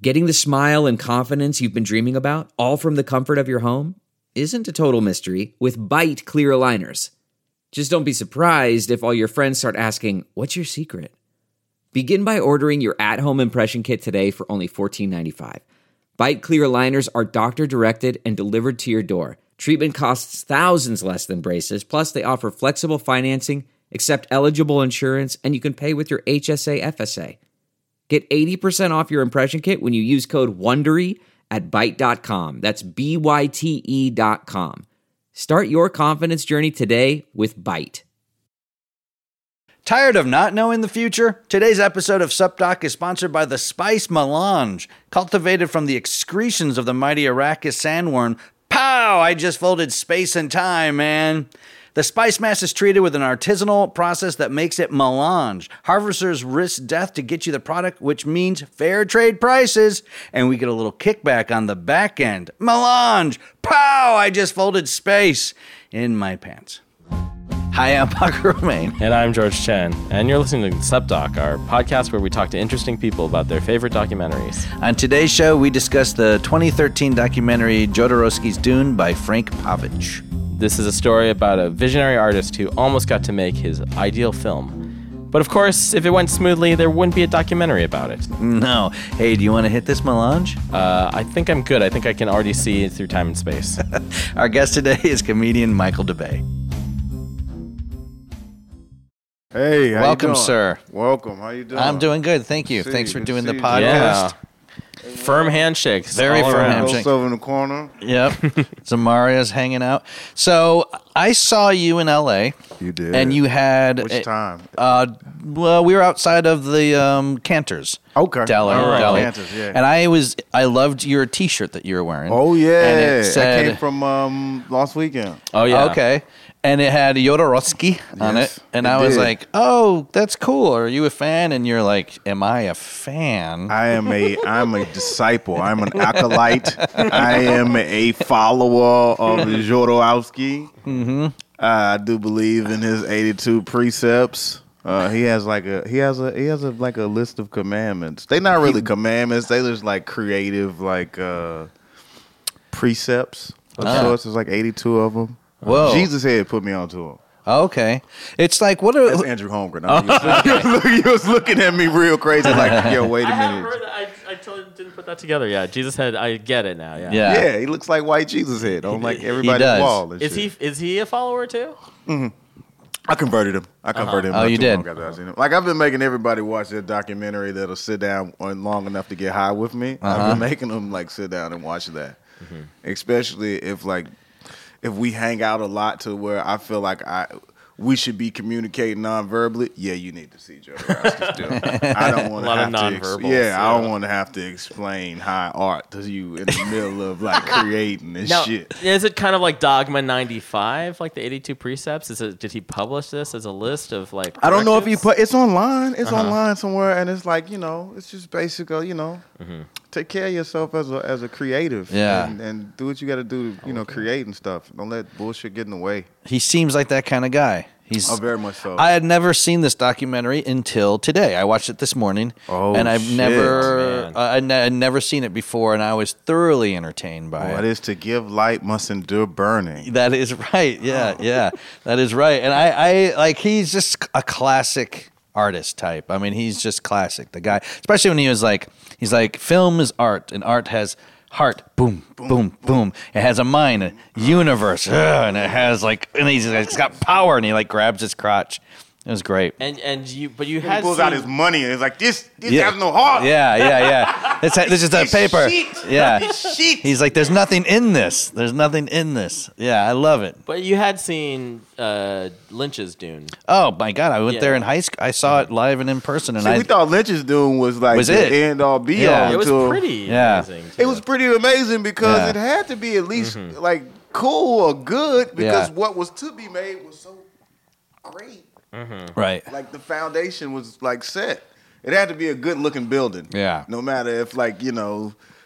Getting the smile and confidence you've been dreaming about, all from the comfort of your home, isn't a total mystery with Byte clear aligners. Just don't be surprised if all your friends start asking, "What's your secret?" Begin by ordering your at-home impression kit today for only $14.95. Byte clear aligners are doctor-directed and delivered to your door. Treatment costs thousands less than braces, plus they offer flexible financing, accept eligible insurance, and you can pay with your HSA FSA. Get 80% off your impression kit when you use code WONDERY at Byte.com. That's BYTE.com. Start your confidence journey today with Byte. Tired of not knowing the future? Today's episode of SupDoc is sponsored by the Spice Melange. Cultivated from the excretions of the mighty Arrakis sandworm. Pow! I just folded space and time, man. The spice mass is treated with an artisanal process that makes it melange. Harvesters risk death to get you the product, which means fair trade prices, and we get a little kickback on the back end. Melange! Pow! I just folded space in my pants. Hi, I'm Parker Romaine. And I'm George Chen. And you're listening to SupDoc, our podcast where we talk to interesting people about their favorite documentaries. On today's show, we discuss the 2013 documentary Jodorowsky's Dune by Frank Pavich. This is a story about a visionary artist who almost got to make his ideal film. But of course, if it went smoothly, there wouldn't be a documentary about it. No. Hey, do you want to hit this melange? I think I'm good. I think I can already see it through time and space. Our guest today is comedian Michael DeBay. Hey, how Welcome, you doing? Sir. Welcome. How you doing? I'm doing good, thank you. See Thanks for you. doing See the you. podcast. Yeah. Firm handshakes. Very all firm around. handshake. Ghost over in the corner. Yep. Zamaria's hanging out. So I saw you in L.A. You did. And you had... Which time? Well, we were outside of the Cantor's. Okay. Deli. All right. Deli. Cantor's, yeah. And I loved your T-shirt that you were wearing. Oh yeah, And it said, that came from last weekend. Oh, yeah. Okay. And it had Jodorowsky on Yes, it. And it I was did. like, oh, that's cool. Are you a fan? And you're like, am I a fan? I'm a disciple. I'm an acolyte. I am a follower of Jodorowsky. Mm-hmm. I do believe in his 82 precepts. He has like a list of commandments. They're not really commandments. They just like creative precepts of sorts. There's like 82 of them. Whoa. Jesus had put me onto him. Okay. It's like, what are... That's Andrew Holmgren. He was looking at me real crazy like, yo, wait a I haven't minute. heard that. I totally didn't put that together. Yeah, Jesus had. I get it now. Yeah. Yeah, he looks like white Jesus head on like everybody's does. wall. And Is shit. he a follower too? I converted him. Oh, not you too did? long after I seen him. Like I've been making everybody watch that documentary that'll sit down on long enough to get high with me. I've been making them like sit down and watch that, especially if we hang out a lot to where I feel like we should be communicating non-verbally. Yeah, you need to see Jodorowsky's Dune. I don't want A lot to of have non-verbals, to. I don't want to have to explain high art to you in the middle of like creating this Now, shit. is it kind of like Dogma 95, like the 82 precepts? Did he publish this as a list of like? I don't know if he correctives? put it's online. It's online somewhere, and it's like it's just basically take care of yourself as a creative. Yeah. and do what you got to do. Create and stuff. Don't let bullshit get in the way. He seems like that kind of guy. He's very much so. I had never seen this documentary until today. I watched it this morning, and I've shit, never, man. I'd never seen it before, and I was thoroughly entertained by What it. is to give light must endure burning. That is right. Yeah, that is right. And I like he's just a classic artist type. I mean, he's just classic. The guy, especially when he's like, film is art, and art has heart, boom, boom, boom. It has a mind, a universe, and it has and he's got power, and he grabs his crotch. It was great. But you He had pulls seen, out his money and it's like this has no heart. Yeah. This is the It's paper. shit. Yeah. It's shit. He's like, there's nothing in this. There's nothing in this. Yeah, I love it. But you had seen Lynch's Dune. Oh my God, I went there Yeah. in high school. I saw it live and in person, and See, we thought Lynch's Dune was like Was the it? end all be Yeah. all. It was until- pretty Yeah. amazing. It was pretty amazing because Yeah. it had to be at least like cool or good because Yeah. what was to be made was so great. right. Like the foundation was like set. It had to be a good looking building. Yeah. No matter if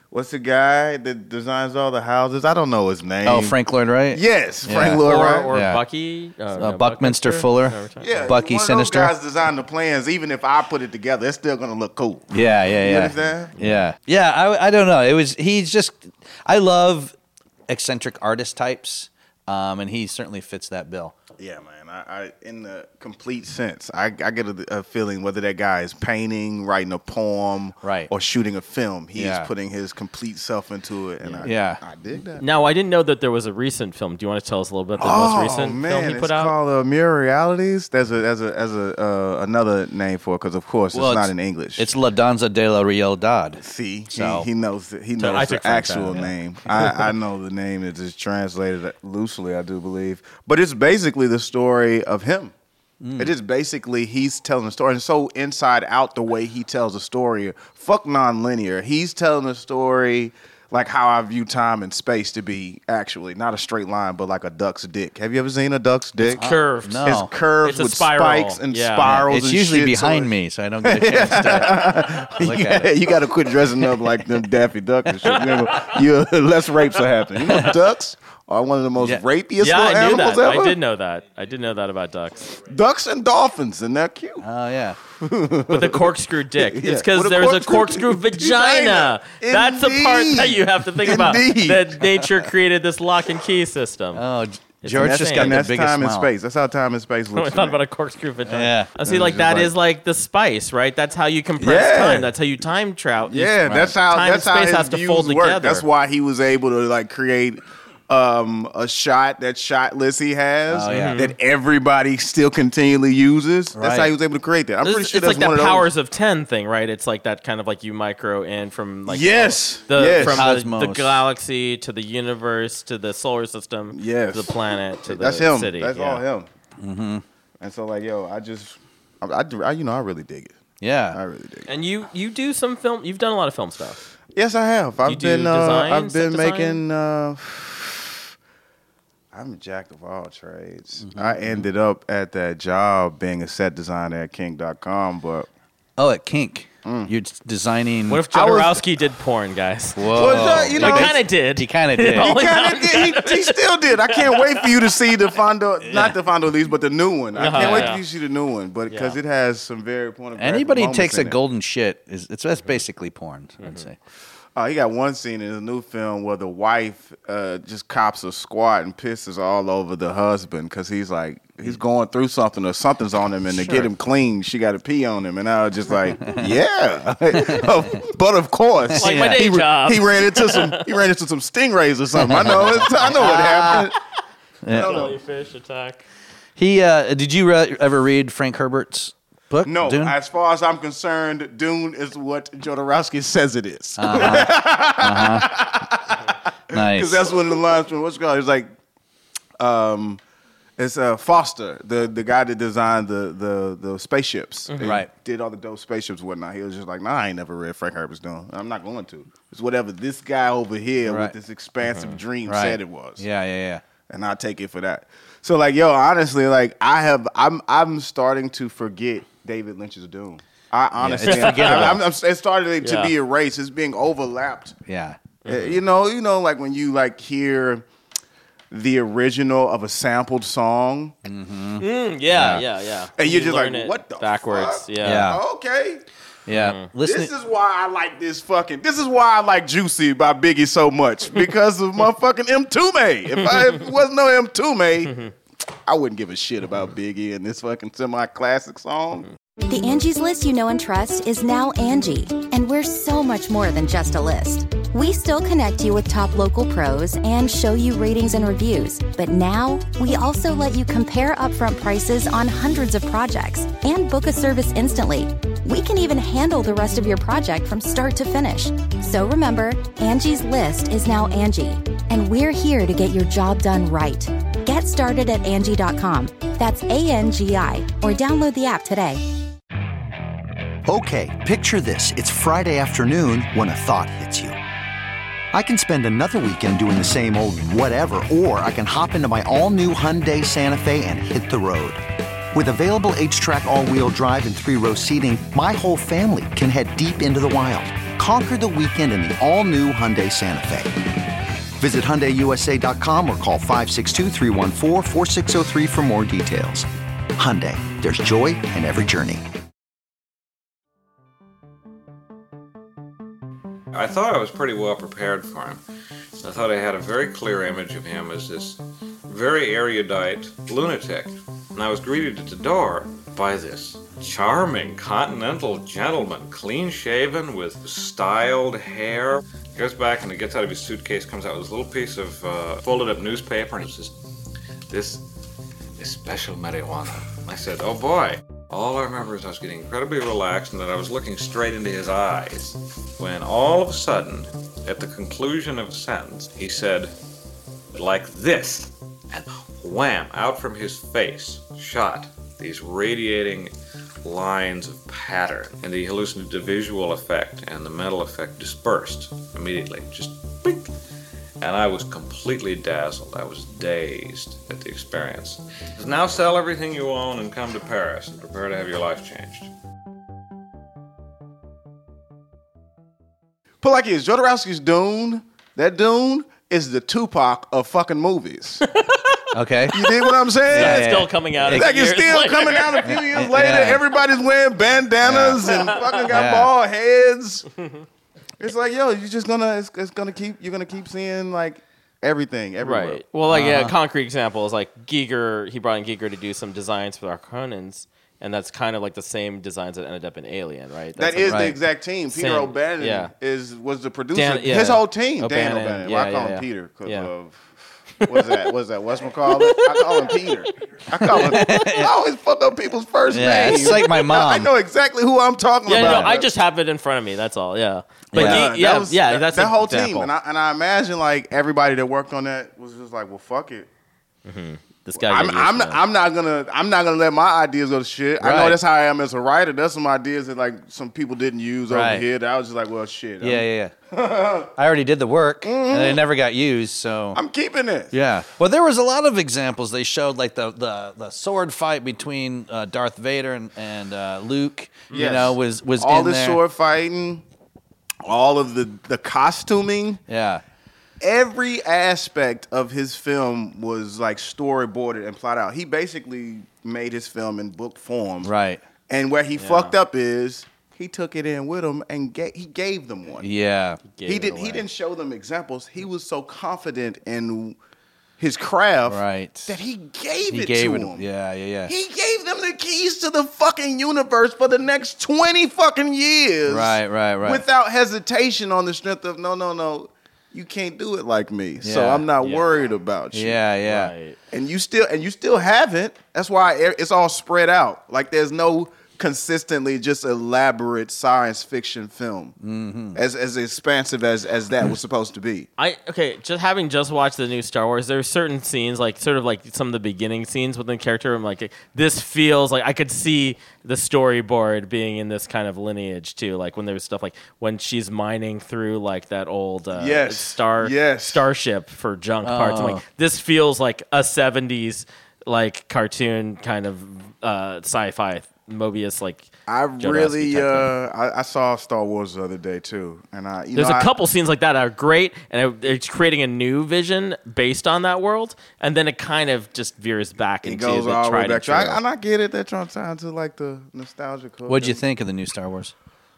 what's the guy that designs all the houses? I don't know his name. Oh, Frank Lloyd Wright? Yes, Yeah. Frank Lloyd Wright. Or Yeah. Bucky. Buckminster Fuller. Yeah, Bucky one Sinister. Of those guys design the plans. Even if I put it together, it's still gonna look cool. Yeah. You understand? Yeah. I don't know. He's just. I love eccentric artist types, and he certainly fits that bill. Yeah, man. I in the complete sense, I get a feeling whether that guy is painting, writing a poem, Right. or shooting a film, he Yeah. is putting his complete self into it, and I dig that. Now, I didn't know that there was a recent film. Do you want to tell us a little bit about the most recent film he put it's out? called Mirror Realities. There's another name for it because, of course, Well, it's not in English. It's La Danza de la Realidad. See, So- he knows I the took French actual out, yeah. name. I know the name that is translated loosely, I do believe. But it's basically the story of him. It is basically he's telling a story. And so inside out the way he tells a story, fuck non-linear. He's telling a story like how I view time and space to be actually not a straight line, but like a duck's dick. Have you ever seen a duck's dick? Curved. No. It's curved It's a with spiral. spikes and Yeah. spirals. It's and usually shit, behind so me, so I don't get a chance to look at it. You got to quit dressing up like them Daffy Duck and shit. Less rapes will happen. You know, ducks are one of the most Yeah. rapiest Yeah, little I knew animals that. ever. I did know that. I did know that about ducks. Ducks and dolphins, and they're cute. Oh, yeah. With a corkscrew dick. Yeah, It's because with a there's a corkscrew corkscrew vagina. vagina. That's the part Indeed. that you have to think about. Indeed. That nature created this lock and key system. Oh, It's George insane. just got And the that's biggest time and smile. space. That's how time and space I looks. thought to about me. a corkscrew vagina. Yeah. I see, like It's that just is like the spice, right? That's how you compress Yeah. time. That's how you time travel. Yeah, that's how time that's and how space his has to views fold work. together. That's why he was able to like create a shot, that shot list he has Oh, yeah. that everybody still continually uses. That's Right. how he was able to create that. I'm pretty sure it's that's like one that of those. powers of 10 thing, right? It's like that kind of like you micro in from like Yes. the Yes. from the Cosmos. galaxy to the universe to the solar system, Yes. to the planet to the That's him. city. That's yeah. all him. Mm-hmm. And so like, yo, I really dig it. I Yeah. really dig it. And you do some film. You've done a lot of film stuff. Yes, I have. you do design, I've set been design? making. I'm a jack of all trades. Mm-hmm. I ended up at that job being a set designer at King.com, but Oh, at Kink. You're designing. What if I was- Jodorowsky did porn, guys? Whoa. you He know, kind of did. He kind of did. Oh, he kind of did. He still did. I can't wait for you to see the Fondo, not the Fondo Leaves, but the new one. I can't wait yeah. for you to see the new one, but because Yeah. it has some very pornographic Anybody who moments takes in a it. golden shit that's basically porn. I'd say. He got one scene in his new film where the wife just cops a squat and pisses all over the husband because he's going through something or something's on him, and to get him clean, she got to pee on him. And I was just like, yeah, but of course, Like my day he, job. he ran into some stingrays or something. I know what happened. Jellyfish attack. He did you ever read Frank Herbert's book? No, Dune? as far as I'm concerned, Dune is what Jodorowsky says it is. Nice. Because that's one of the lines from what's it called. It's like, it's Foster, the guy that designed the spaceships. Mm-hmm. He Right. did all the dope spaceships and whatnot. He was just like, nah, I ain't never read Frank Herbert's Dune. I'm not going to. It's whatever this guy over here Right. with this expansive dream Right. said it was. Yeah. And I'll take it for that. So like, yo, honestly, like I'm starting to forget David Lynch's Dune. I honestly, it's forgettable. it's starting to Yeah. be erased. It's being overlapped. Yeah. You know, like when you like hear the original of a sampled song, Yeah. and you're just learn like, it what the backwards? fuck? Yeah. Okay, Yeah. Listen. this is why I like this is why I like Juicy by Biggie so much, because of motherfucking M2May. If it wasn't no M2May, I wouldn't give a shit about Biggie and this fucking semi-classic song. The Angie's List you know and trust is now Angie, and we're so much more than just a list. We still connect you with top local pros and show you ratings and reviews, but now we also let you compare upfront prices on hundreds of projects and book a service instantly. We can even handle the rest of your project from start to finish. So remember, Angie's List is now Angie, and we're here to get your job done right. Get started at Angie.com. That's ANGI, or download the app today. Okay, picture this. It's Friday afternoon when a thought hits you. I can spend another weekend doing the same old whatever, or I can hop into my all-new Hyundai Santa Fe and hit the road. With available H-Track all-wheel drive and 3-row seating, my whole family can head deep into the wild. conquer the weekend in the all-new Hyundai Santa Fe. Visit HyundaiUSA.com or call 562-314-4603 for more details. Hyundai, there's joy in every journey. I thought I was pretty well prepared for him. I thought I had a very clear image of him as this very erudite lunatic. And I was greeted at the door by this charming continental gentleman, clean-shaven with styled hair. He goes back and he gets out of his suitcase, comes out with this little piece of folded-up newspaper, and he says, this is special marijuana. I said, oh boy. All I remember is I was getting incredibly relaxed and that I was looking straight into his eyes, when all of a sudden, at the conclusion of a sentence, he said, like this, and wham, out from his face shot these radiating lines of pattern, and the hallucinative visual effect and the mental effect dispersed immediately, just blink. And I was completely dazzled. I was dazed at the experience. Now sell everything you own and come to Paris and prepare to have your life changed. Put like this, Jodorowsky's Dune, that Dune is the Tupac of fucking movies. Okay. You dig what I'm saying? It's still coming out. Like it's still coming out a few years later. Everybody's wearing bandanas and fucking got bald heads. It's like, yo, you're just gonna, you're gonna keep seeing like everything everywhere. Right. Well, like a concrete example is like Giger. He brought in Giger to do some designs for our Conans, and that's kind of like the same designs that ended up in Alien, right? That's That is the exact team. Peter O'Bannon was the producer. Dan, His whole team, Dan O'Bannon. O'Bannon. Well, I call him Peter because of. What's that? Whatchamacallit? I call him Peter. I always fuck up people's first names. It's like my mom. I know exactly who I'm talking about. No, I just have it in front of me. That's all. Yeah. But that's that's that whole example. team. And I imagine like everybody that worked on that was just like, well, fuck it. Mm-hmm. This guy. I'm not gonna let my ideas go to shit. Right. I know that's how I am as a writer. There's some ideas that like some people didn't use over here. That I was just like, well, shit. Yeah. I already did the work, and it never got used, so I'm keeping it. Yeah. Well, there was a lot of examples. They showed like the sword fight between Darth Vader and Luke. Yes. You know, was all in the there. sword fighting, all of the costuming. Yeah. Every aspect of his film was like storyboarded and plotted out. He basically made his film in book form. Right. And where he fucked up is he took it in with him and he gave them one. Yeah. He didn't show them examples. He was so confident in his craft that he gave it to them. Yeah. He gave them the keys to the fucking universe for the next 20 fucking years. Right. Without hesitation, on the strength of no. You can't do it like me, so Yeah. I'm not worried about you. Yeah. Right. And you still haven't. That's why it's all spread out. Like there's no consistently just elaborate science fiction film as expansive as that was supposed to be. Having watched the new Star Wars, there are certain scenes, like sort of like some of the beginning scenes within the character. I'm like, this feels like I could see the storyboard being in this kind of lineage too. Like when there was stuff like when she's mining through like that old starship for junk parts. I'm like, this feels like a 70s like cartoon kind of sci-fi Mobius like. I really I saw Star Wars the other day too, and there's a couple scenes like that are great, and it's creating a new vision based on that world, and then it kind of just veers back into goes the all the way tried and back. true. And I get it. They're trying to tie into like the nostalgia. What'd you think of the new Star Wars?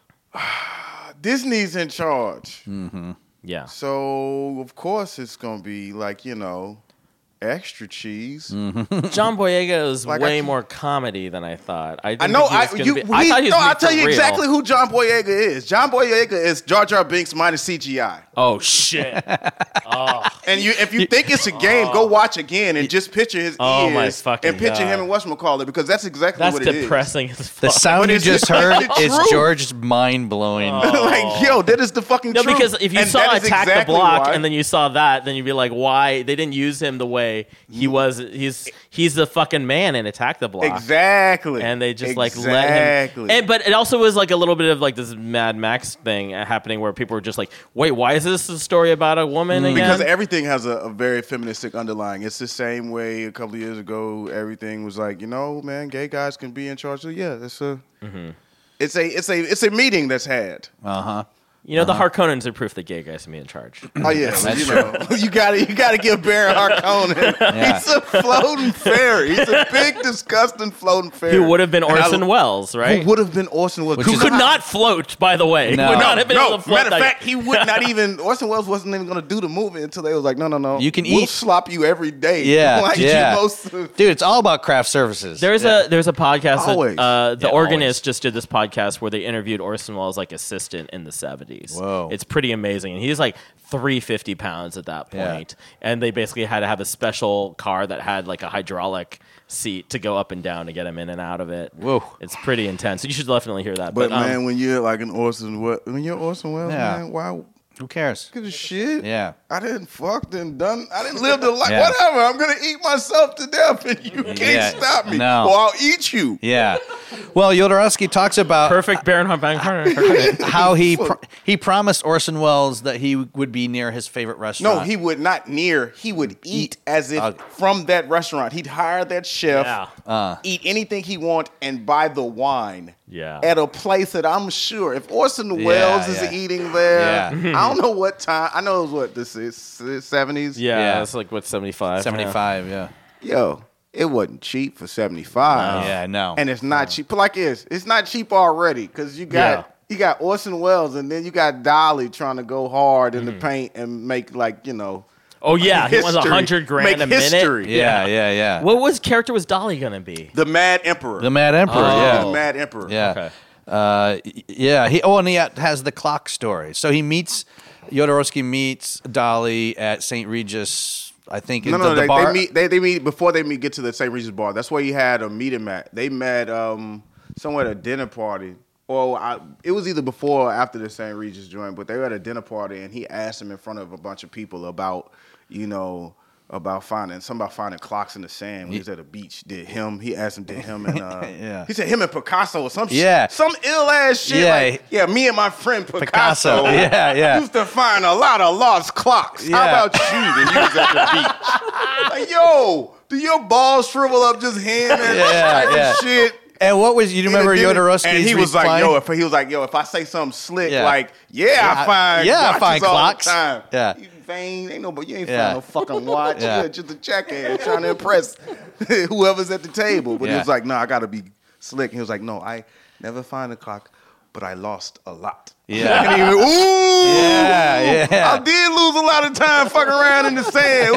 Disney's in charge. Mm-hmm. Yeah. So of course it's gonna be like extra cheese. Mm-hmm. John Boyega is Like way more comedy than I thought. I I know. thought he was I'll tell for you real. exactly who John Boyega is. John Boyega is Jar Jar Binks minus CGI. Oh shit! And if you think it's a game, go watch again and just picture his my ears fucking and picture him God. and whatchamacallit, because that's exactly That's what it is. depressing as The fuck. sound you it's just the heard fucking is truth. George's mind blowing. Like, yo, that is the fucking No, truth. because if you And saw that is Attack exactly the Block why- and then you saw that, then you'd be like, why they didn't use him the way he was? He's the fucking man in Attack the Block. Exactly. And they just like let him. But it also was like a little bit of like this Mad Max thing happening where people were just like, wait, why is this a story about a woman again? Because everything has a very feministic underlying. It's the same way a couple of years ago everything was like, man, gay guys can be in charge. So yeah, it's a meeting that's had. You know, the Harkonnens are proof that gay guys can be in charge. Oh yeah, you know, you gotta give Baron Harkonnen. He's a floating fairy. He's a big, disgusting floating fairy. Who would have been Orson Welles, right? Who would have been Orson Welles? Who could not float, by the way. No. Would not have been able to float. Matter of fact, he would not even. Orson Welles wasn't even going to do the movie until they was like, no. You can we'll eat. slop you every day. Yeah, like yeah. Dude, Dude, it's all about craft services. There's a podcast Always. that The Yeah, Organist just did this podcast where they interviewed Orson Welles like assistant in the 70s. Whoa. It's pretty amazing. And he's like 350 pounds at that point. And they basically had to have a special car that had like a hydraulic seat to go up and down to get him in and out of it. Whoa. It's pretty intense. You should definitely hear that. but man, when you're like when you're Orson Welles, Yeah. man, why? Who cares? Give a shit. Yeah. I didn't I didn't live the life. Yeah. Whatever. I'm gonna eat myself to death, and you can't stop me. No. Or I'll eat you. Yeah. Well, Jodorowsky talks about perfect Baron Harkonnen. how he promised Orson Welles that he would be near his favorite restaurant. No, he would not near. He would eat as if from that restaurant. He'd hire that chef, eat anything he want, and buy the wine. Yeah. At a place that I'm sure, if Orson Welles is eating there, I don't know what time. I know it was what this is 70s. Yeah, it's like what 75. 75, yeah. Yo, it wasn't cheap for 75. Yeah, no. And it's not cheap. Like it's not cheap already because you got Orson Welles and then you got Dolly trying to go hard in the paint and make like Oh yeah, he wants $100,000 a minute. Yeah. What character was Dolly gonna be? The Mad Emperor. The Mad Emperor, The Mad Emperor. Yeah. Okay. And he has the clock story. So Jodorowsky meets Dolly at St. Regis, I think. No, the bar. they meet before they get to the St. Regis bar. That's where he had a meeting at. They met somewhere at a dinner party. Or it was either before or after the St. Regis joint, but they were at a dinner party and he asked him in front of a bunch of people about finding clocks in the sand when he was at the beach. He asked him, did him and he said him and Picasso or some shit. Some ill ass shit. Me and my friend Picasso. Used to find a lot of lost clocks. How about you when you was at the beach? Like, yo, do your balls shrivel up just him and type of shit? And what was you remember Jodorowsky's and he was reply? like, if I say something slick, I find clocks. All the time. Yeah. You vain, you ain't find no fucking watch. You're just a jackass trying to impress whoever's at the table. But he was like, no, I gotta be slick. And he was like, no, I never find a clock, but I lost a lot. Yeah. And he went, ooh. Yeah. I did lose a lot of time fucking around in the sand.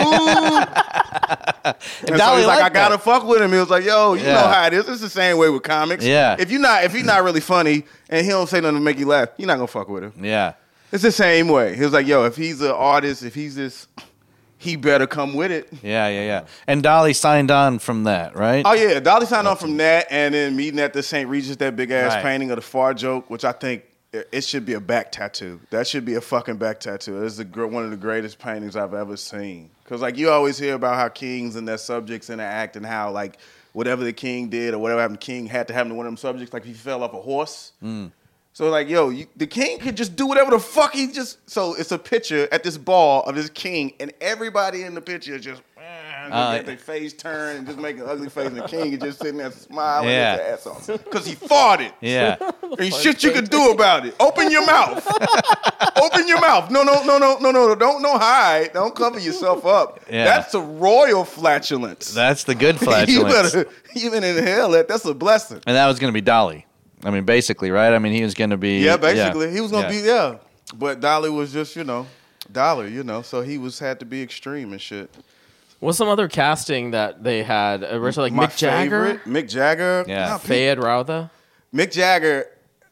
Ooh. And so he's like, I gotta fuck with him. He was like, yo, you know how it is. It's the same way with comics. Yeah. If you're not really funny and he don't say nothing to make you laugh, you're not gonna fuck with him. Yeah. It's the same way. He was like, yo, if he's an artist, if he's this, he better come with it. Yeah. And Dolly signed on from that, right? Oh yeah, Dolly signed on from that, and then meeting at the St. Regis, that big ass painting of the Far Joke, which I think it should be a back tattoo. That should be a fucking back tattoo. It's one of the greatest paintings I've ever seen. Because like you always hear about how kings and their subjects interact and how like whatever the king did or whatever happened to the king had to happen to one of them subjects. Like if he fell off a horse. So like, yo, the king could just do whatever the fuck so it's a picture at this ball of this king and everybody in the picture just get their face turned and just make an ugly face and the king is just sitting there smiling his ass off. Because he farted. Yeah. Ain't shit you can do about it. Open your mouth. Open your mouth. No. Don't hide. Don't cover yourself up. Yeah. That's a royal flatulence. That's the good flatulence. You better even inhale it. That's a blessing. And that was going to be Dolly. I mean, basically, right? I mean, he was going to be... Yeah, basically. He was going to be, But Dolly was just, Dolly, so he had to be extreme and shit. What's some other casting that they had? Originally, like My Mick Jagger? favorite, Mick Jagger. Yeah. No, Fayed Rautha? Mick Jagger,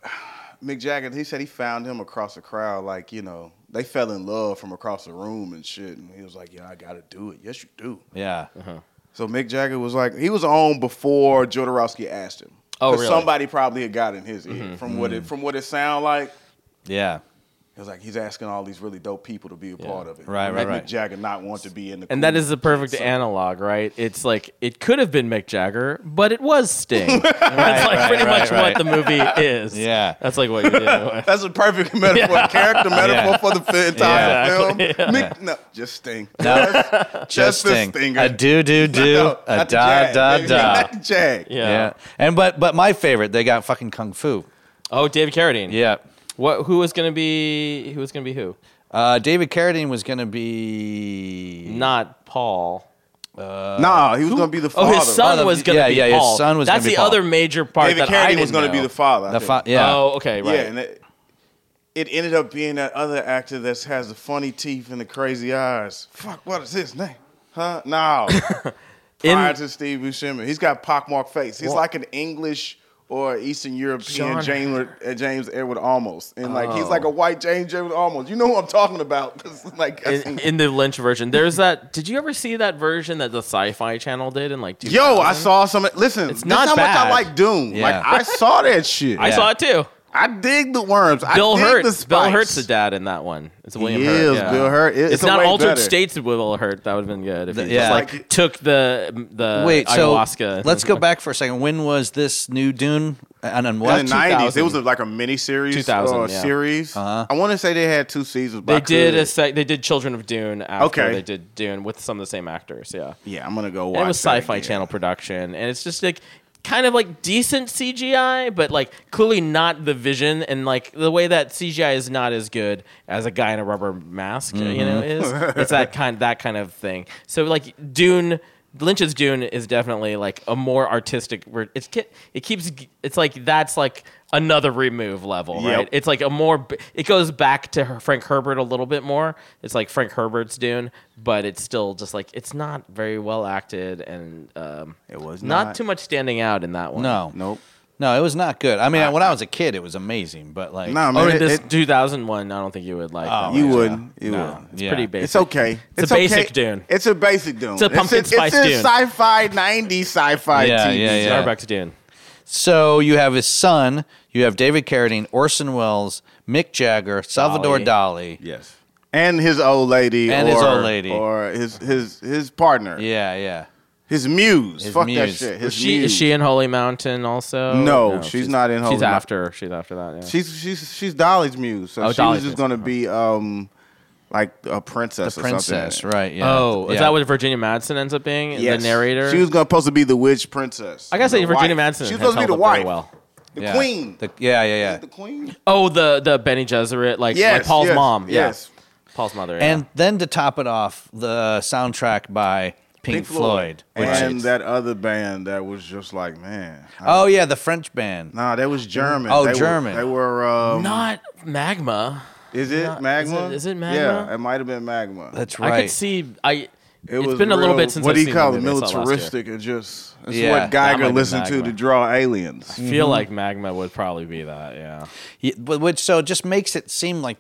he said he found him across the crowd, like, they fell in love from across the room and shit. And he was like, I got to do it. Yes, you do. Yeah. So Mick Jagger was like, he was on before Jodorowsky asked him. Oh, really? Somebody probably had got in his ear from what it sounded like. Yeah. It was like he's asking all these really dope people to be a part of it. Right. Mick Jagger not want to be in the. And that is the perfect analog, right? It's like it could have been Mick Jagger, but it was Sting. That's like pretty much what the movie is. Yeah. That's like what you're dealing with. That's a perfect metaphor, character metaphor for the entire film. Exactly. No, just Sting. No, just Sting. Stinger. A do, a Not the da, Jag, da, baby. da. Not the Jag. Yeah. And but my favorite, they got fucking Kung Fu. Oh, David Carradine. Yeah. Who was going to be? Who was going to be who? David Carradine was going to be Not Paul. Nah, he was going to be the father. Oh, his son was going to be Paul. His son was That's gonna be the Paul. other major part David that I Carradine didn't was going to be know. the father. I think. Yeah. Oh, okay, right. Yeah, and it ended up being that other actor that has the funny teeth and the crazy eyes. Fuck, what is his name? Huh? No. Prior to Steve Buscemi. He's got pockmarked face. He's like an English or Eastern European James Edward Olmos. And he's like a white James Edward Olmos. You know who I'm talking about. 'Cause, in the Lynch version, there's that. Did you ever see that version that the Sci-Fi Channel did in 2000? Yo, I saw some. Listen, It's this not is how much bad. I like Doom. Yeah. I saw that shit. I saw it too. I dig the worms. Bill I dig the Hurt's. Bill spikes. Hurt's the dad in that one. It's William He Hurt. is, yeah. Bill Hurt. It's It's not way Altered better. States with Will Hurt. That would have been good if he Yeah. just took the Wait, so ayahuasca. let's go back for a second. When was this new Dune? And on what? In the 90s, 2000. it was like a mini-series 2000, yeah. series. I want to say they had 2 seasons. But They I could- they did Children of Dune after Okay. they did Dune with some of the same actors. Yeah, Yeah, I'm going to go watch and it was that Sci-Fi again. Channel production, and it's just kind of decent CGI, but clearly not the vision, and the way that CGI is not as good as a guy in a rubber mask, is. It's that kind of thing. So Dune. Lynch's Dune is definitely a more artistic. It's that's another remove level, Yep. right? It's a more. It goes back to Frank Herbert a little bit more. It's like Frank Herbert's Dune, but it's still just it's not very well acted, and It was not not. too much standing out in that one. No. Nope. No, it was not good. I mean, when I was a kid, it was amazing, but Nah, man. Oh, it- this it- 2001, I don't think you would like. that you much. wouldn't. You No, wouldn't. it's Yeah. pretty basic. It's okay. It's a basic Dune. It's a basic Dune. It's a pumpkin spice It's Dune. a sci-fi 90s sci-fi Yeah, TV. yeah, yeah. Starbucks Dune. So you have his son, you have David Carradine, Orson Welles, Mick Jagger, Salvador Dali. Yes. And his old lady. And his old lady. Or his partner. Yeah, yeah. His muse. His Fuck muse. that shit. His Is muse. she in Holy Mountain also? No, she's not in Holy She's Mountain. after. She's after that. Yeah. She's Dolly's muse. So Oh, she Dolly's was just muse. going to be like a princess The or princess, something. right? Yeah. Oh, is Yeah. that what Virginia Madsen ends up being? Yes. The narrator? She was supposed to be the witch princess. I gotta say, The Virginia wife. Madsen She was has supposed to be held the up wife. very well. The Yeah. queen. Yeah. The queen. Oh, the Benny Gesserit, Yes. Paul's yes, mom. Yeah. Yes. Paul's mother. Yeah. And then to top it off, the soundtrack by Pink Floyd. And that other band that was just like, man. Oh yeah, the French band. Nah, that was German. Oh, They were- German. They were. not Magma. Is it not- Magma? is it Magma? Yeah, it might have been Magma. That's I right. could see. It It's was been a little real- bit since what I've do you seen call the it? movie I saw last year. Militaristic. It just it's Yeah, what that might Geiger be listened to Magma. draw aliens. I feel like Magma would probably be that. Yeah. Yeah, but which so it just makes it seem like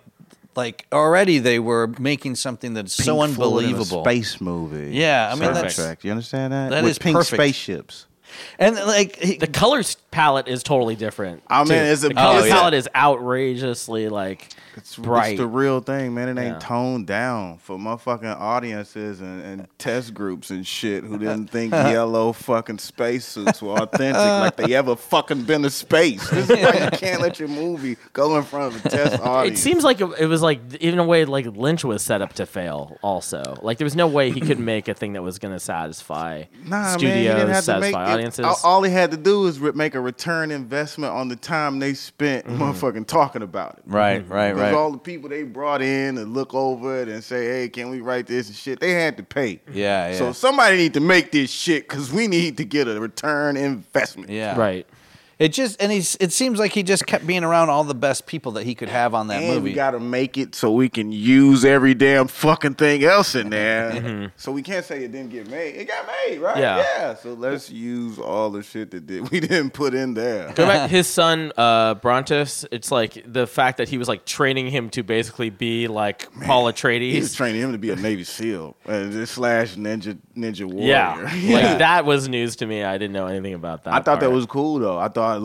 already they were making something that's so Pink Floyd in a unbelievable. space movie. Yeah, I mean, Perfect. soundtrack. You understand that? That With is pink perfect. spaceships. And The colors palette is totally different. I mean, too. it's a- the color oh, yeah. palette is outrageously It's bright. It's the real thing, man. It ain't Yeah. toned down for motherfucking audiences and test groups and shit who didn't think yellow fucking spacesuits were authentic like they ever fucking been to space. This is why you can't let your movie go in front of a test It audience. seems like it was in a way Lynch was set up to fail. Also, there was no way he could make a thing that was going to satisfy Nah, studios, man, you didn't have to satisfy make audiences. All he had to do is make a return investment on the time they spent motherfucking talking about it. right. Because all the people they brought in and look over it and say, hey, can we write this and shit, they had to pay. Yeah. So somebody need to make this shit because we need to get a return investment. Yeah. Right. It just it seems like he just kept being around all the best people that he could have on that And movie. we got to make it so we can use every damn fucking thing else in there. So we can't say it didn't get made. It got made, right? Yeah. So let's use all the shit that we didn't put in there. Go back. His son Brontes. It's the fact that he was training him to basically be like Paul Atreides. He was training him to be a Navy SEAL and slash ninja warrior. Yeah, that was news to me. I didn't know anything about that. I thought that part. was cool though. I thought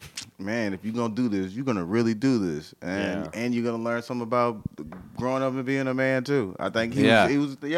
man, if you're gonna do this, you're gonna really do this, and you're gonna learn something about growing up and being a man too. I think it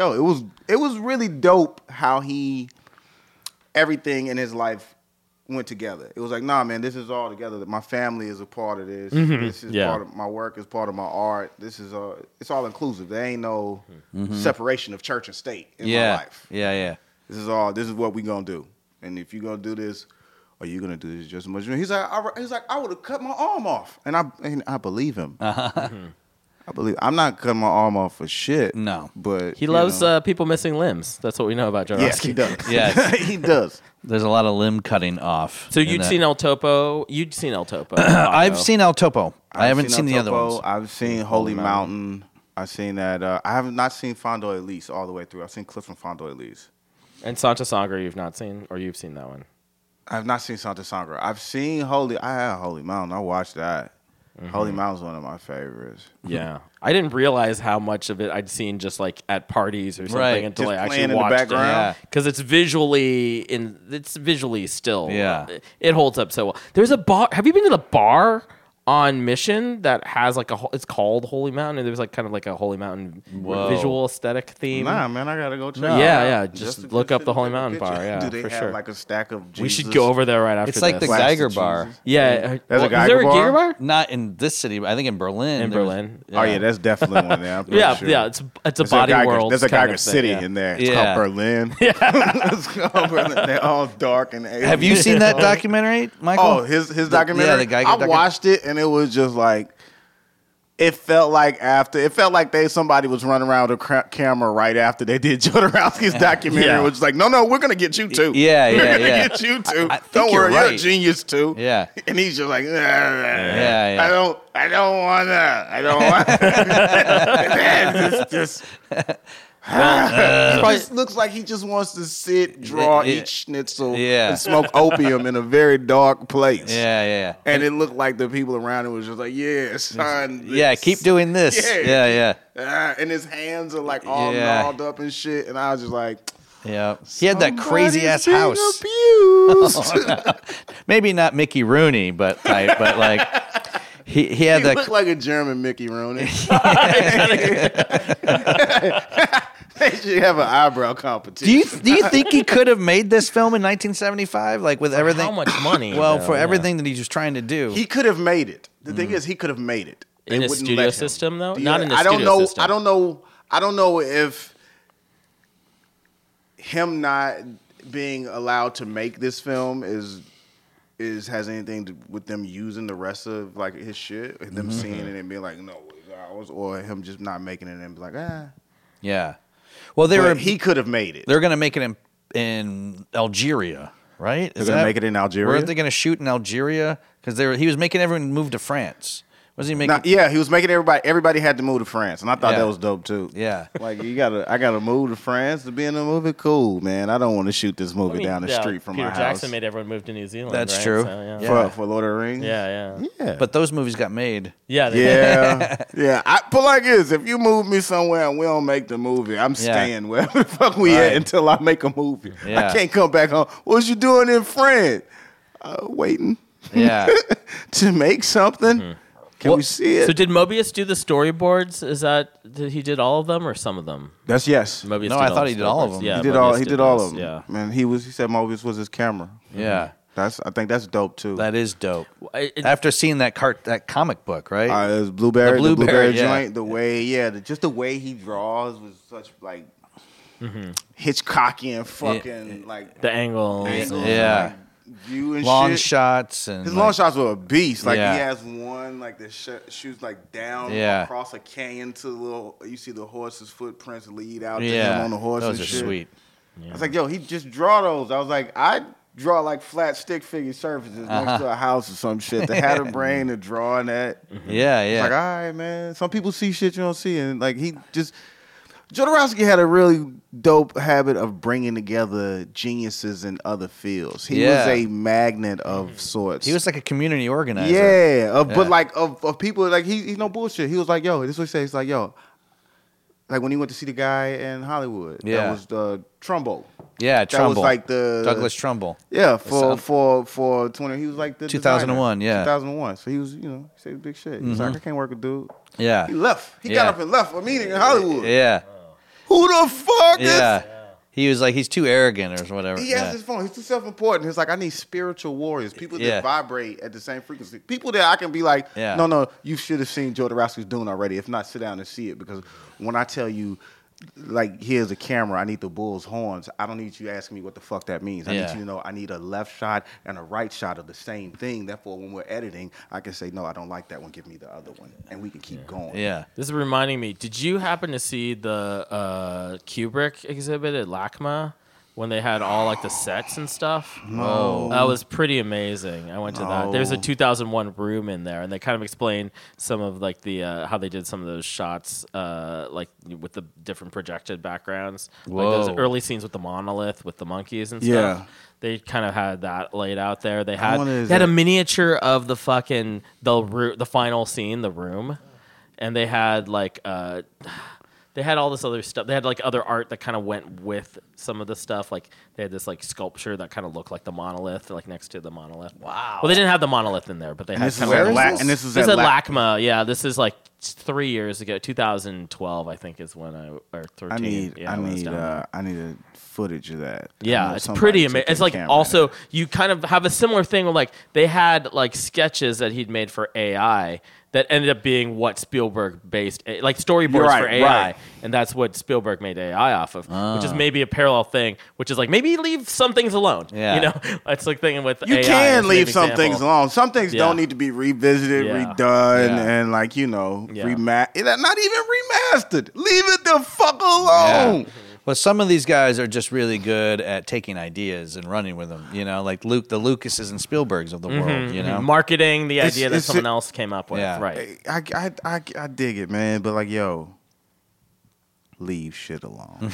was really dope how everything in his life went together. It was like, nah, man, this is all together. My family is a part of this. This is part of my work. Is part of my art. This is it's all inclusive. There ain't no separation of church and state in my life. Yeah. This is what we gonna do. And if you're gonna do this, are you gonna do this just as much? He's like, I would have cut my arm off, and I believe him. I'm not cutting my arm off for shit. No, but he loves people missing limbs. That's what we know about Jodorowsky. Yes, he does. Yes, he does. There's a lot of limb cutting off. So you'd seen El Topo. You'd seen El Topo. I've seen El Topo. I haven't seen the other ones. I've seen Holy Mountain. I've seen that. I have not seen Fondo Elise all the way through. I've seen clips from Fondo Elise. And Santa Sangre you've not seen, or you've seen that one? I've not seen Santa Sangre. I've seen I had Holy Mountain. I watched that. Holy Mountain's one of my favorites. Yeah, I didn't realize how much of it I'd seen just like at parties or something until just I actually playing in watched the background. Because it's visually still. Yeah. It holds up so well. There's a bar. Have you been to the bar on Mission that has like it's called Holy Mountain, and there's like kind of like a Holy Mountain visual aesthetic theme? Nah, man, I gotta go check. Yeah. Just look up the Holy Mountain bar. Yeah, do they for have sure. like a stack of Jesus? We should go over there right after. It's like this. the Geiger bar. Jesus. Yeah, There's a is there Geiger a bar? Geiger bar? Not in this city, but I think in Berlin. In Berlin. Oh yeah, that's definitely one there. I'm pretty sure. Yeah. It's a There's body Geiger, world. There's a kind Geiger of thing, City yeah. in there. It's Yeah. called Berlin. It's called Berlin. They're all dark and alien. Have you seen that documentary, Michael? Oh, his documentary. Yeah, the Geiger I documentary. watched it and it was just like. It felt like somebody was running around with a camera right after they did Jodorowsky's documentary. Yeah. It was like, no, we're gonna get you too. Yeah, we're yeah, gonna yeah. get you too. I think Don't you're worry, you're a right. genius too. Yeah. And he's just like, Yeah. I don't want that. It just looks like he just wants to sit, draw, eat schnitzel, Yeah. and smoke opium in a very dark place. Yeah. And it looked like the people around him was just like, yeah, son. Yeah, keep doing this. Yeah. Yeah. And his hands are like all Yeah. gnawed up and shit. And I was just like, Yeah. He had that crazy ass "Somebody's house. being abused." Maybe not Mickey Rooney, but like he had He that. looked like a German Mickey Rooney. They should have an eyebrow competition. Do you think he could have made this film in 1975? Like with everything? How much money? Well, though, for yeah. everything that he was trying to do. He could have made it. The thing is, he could have made it. They In a wouldn't studio let him. system, though? Do you- Not in a I don't studio know. system. I don't know if him not being allowed to make this film has anything to, with them using the rest of like his shit, them seeing it and being like, no, it's ours, or him just not making it and be like, ah. Yeah. Well, He could have made it. they're going to make it in Algeria, right? They're going to make it in Algeria. Weren't they going to shoot in Algeria? Because he was making everyone move to France. Was he making? Now, yeah, he was making everybody had to move to France, and I thought Yeah. that was dope too. Yeah. Like I gotta move to France to be in the movie. Cool, man. I don't want to shoot this movie down the street from Peter my Jackson house. made everyone move to New Zealand. That's right? true. So, Yeah. For Lord of the Rings. Yeah. Yeah. But those movies got made. Yeah. Yeah. I put like this: if you move me somewhere and we don't make the movie, I'm staying wherever the fuck we Right. at until I make a movie. Yeah. I can't come back home. What you doing in France? Waiting Yeah. to make something. Can we see it? So did Mobius do the storyboards? Did he did all of them or some of them? That's yes. Mobius No, did I all thought the he did all of storyboards. them. Yeah, He did Mobius He did all those, of them. Yeah. Man, he said Mobius was his camera. Yeah. I think that's dope too. That is dope. It- After seeing that comic book, right? It was Blueberry, The the Blueberry, Blueberry yeah. joint. The way, just the way he draws was such like Hitchcocky and fucking like the angles. Yeah. like, view and Long shit. shots and His like- long shots were a beast. Like Yeah. he has one like the shoots like down Yeah. across a canyon to the little. You see the horse's footprints lead out to Yeah. him on the horse. Those and are shit. sweet. I was like, yo, he just draw those. I was like, I draw like flat stick figure surfaces next to a house or some shit. They had a brain to draw in that. Yeah, It's yeah. like, all right, man. Some people see shit you don't see, and like Jodorowsky had a really dope habit of bringing together geniuses in other fields. He Yeah. was a magnet of sorts. He was like a community organizer. yeah, but like of people like he's no bullshit. He was like, yo, this is what he says. He's like, yo, like when he went to see the guy in Hollywood, Yeah. that was the Trumbull. Yeah, That Trumbull. was like the Douglas Trumbull. Yeah, for 20. He was like the 2001, designer. yeah. 2001. So he was, he said big shit. He was like, I can't work with dude. Yeah. He left. He Yeah. got up and left a meeting in Hollywood. Yeah. Who the fuck Yeah. is? He was like, he's too arrogant or whatever. He yeah. has his phone. He's too self-important. He's like, I need spiritual warriors, people Yeah. that vibrate at the same frequency, people that I can be like, Yeah. no, you should have seen Jodorowsky's Dune already. If not, sit down and see it, because when I tell you like, here's a camera. I need the bull's horns. I don't need you asking me what the fuck that means. I need Yeah. you to know I need a left shot and a right shot of the same thing. Therefore, when we're editing, I can say, no, I don't like that one. Give me the other one. And we can keep going. Yeah. This is reminding me. Did you happen to see the Kubrick exhibit at LACMA when they had all like the sets and stuff? No. That was pretty amazing. I went to that. There's a 2001 room in there, and they kind of explain some of like the how they did some of those shots, like with the different projected backgrounds, like those Whoa. early scenes with the monolith, with the monkeys and Yeah. stuff. They kind of had that laid out there. They How had one is they had a it? miniature of the fucking the final scene, the room, and they had like they had all this other stuff. They had like other art that kind of went with some of the stuff. Like they had this like sculpture that kind of looked like the monolith, like next to the monolith. Wow. Well, they didn't have the monolith in there, but they had This is kind at of. and this is This is at at LACMA. Yeah, this is like 3 years ago, 2012, I think is when or 13. I need yeah, when I was down there. I need a footage of that. I Yeah, know it's somebody pretty took amazing. their It's like camera also you kind of have a similar thing where like they had like sketches that he'd made for AI that ended up being what Spielberg based like storyboards You're right, for AI, right. and that's what Spielberg made AI off of, which is maybe a parallel thing, which is like maybe leave some things alone. Yeah. You know, it's like thinking with You AI as can an leave some example. things alone. Some things Yeah. don't need to be revisited, Yeah. redone, Yeah. and like, you know, Yeah. not even remastered. Leave it the fuck alone. Yeah. But some of these guys are just really good at taking ideas and running with them. You know, like the Lucases and Spielbergs of the world. You know, marketing the It's- idea that it's- someone else came up with. Yeah. Right. I dig it, man. But like, yo, leave shit alone.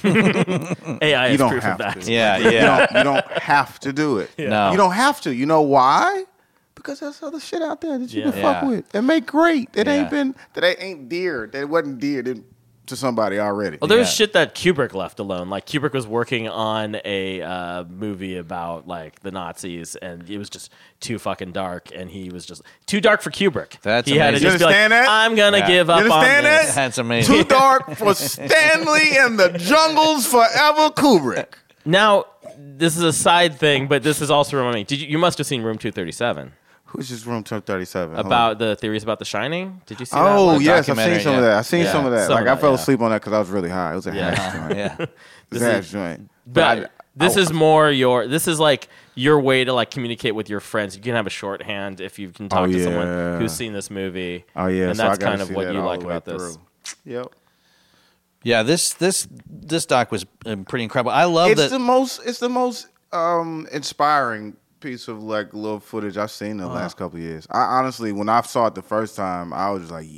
AI You is don't proof of have that. to. Yeah, You yeah. don't have to do it. No. You don't have to. You know why? Because there's other shit out there that you can fuck Yeah. with and make great. That Yeah. ain't dear. That wasn't dear to somebody already. Well, there's Yeah. shit that Kubrick left alone. Like Kubrick was working on a movie about like the Nazis, and it was just too fucking dark, and he was just too dark for Kubrick. That's he had to amazing. just be like, You understand that? I'm gonna Yeah. give You up on understand this. that? That's amazing. Too dark for Stanley and the Jungles Forever Kubrick. Now, this is a side thing, but this is also reminding me. You must have seen Room 237 Who's just room 237? about the theories about The Shining. Did you see that? Oh, one? yes, I've seen Documentary, some of yeah. that. I've seen Yeah. some of that. Some Like, of I that, fell yeah. asleep on that because I was really high. It was a Yeah. hash joint. Yeah. It was a hash joint. But this is more this is like your way to like communicate with your friends. You can have a shorthand if you can talk to someone yeah. who's seen this movie. Oh, yeah. and so I that's gotta kind of see what that you all like the way about this. through. Yep. Yeah, this doc was pretty incredible. I love It's that. the most inspiring piece of like little footage I've seen in the last couple of years. I honestly, when I saw it the first time, I was just like,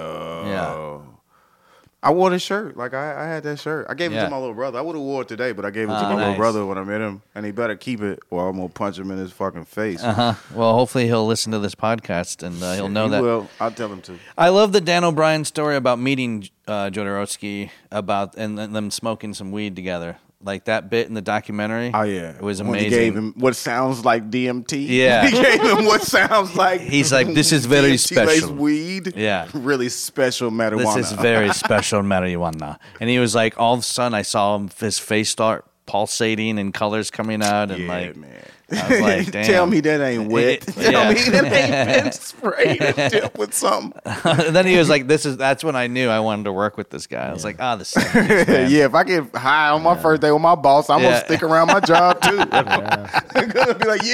yo. I wore the shirt. Like I had that shirt. I gave it Yeah. to my little brother. I would have wore it today, but I gave it to Oh, my little nice. brother when I met him, and he better keep it, or I'm gonna punch him in his fucking face. Well, hopefully he'll listen to this podcast and he'll know He that. will. I'll tell him to. I love the Dan O'Brien story about meeting Jodorowsky and them smoking some weed together. Like that bit in the documentary. Oh yeah, it was When amazing. he gave him what sounds like DMT. Yeah. he gave him what sounds like. He's like, "This is very DMT-laced special." weed. Yeah. really special marijuana. This is very special marijuana. And he was like, all of a sudden, I saw his face start pulsating and colors coming out, and yeah, like, man. I was like, damn. Tell me that ain't wet. Yeah. Tell me that ain't been sprayed and dipped with something. And then he was like, that's when I knew I wanted to work with this guy. I was like, this is Yeah, if I get high on my first day with my boss, I'm Yeah. gonna stick around my job too. I'm gonna be like,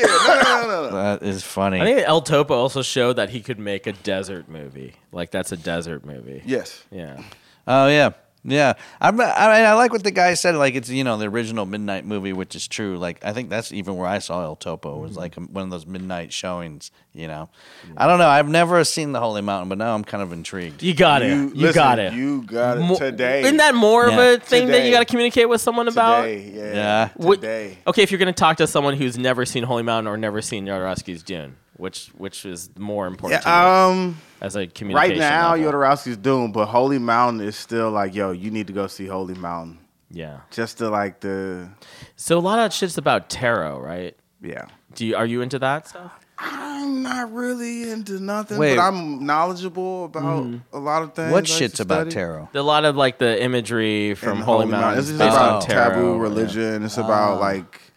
no. that is funny. I think El Topo also showed that he could make a desert movie. Like that's a desert movie. Yes. Yeah. Oh yeah, yeah. I like what the guy said. Like it's the original midnight movie, which is true. Like I think that's even where I saw El Topo was like one of those midnight showings. I don't know. I've never seen the Holy Mountain, but now I'm kind of intrigued. You got it. You got it. You got it today. Isn't that more of Yeah. a thing that Today. you got to communicate with someone about? today? Yeah. Yeah. What- Today. Okay, if you're going to talk to someone who's never seen Holy Mountain or never seen Jodorowsky's Dune, which is more important to you Yeah. as a communication Right now, level? Jodorowsky's doomed, but Holy Mountain is still like, yo, you need to go see Holy Mountain. Yeah. Just to like the, So a lot of that shit's about tarot, right? yeah. Are you into that stuff? I'm not really into nothing, Wait. but I'm knowledgeable about a lot of things. What I used shit's to about study. tarot? A lot of like the imagery from And Holy Mountain This is is based about on tarot. taboo religion. It's about like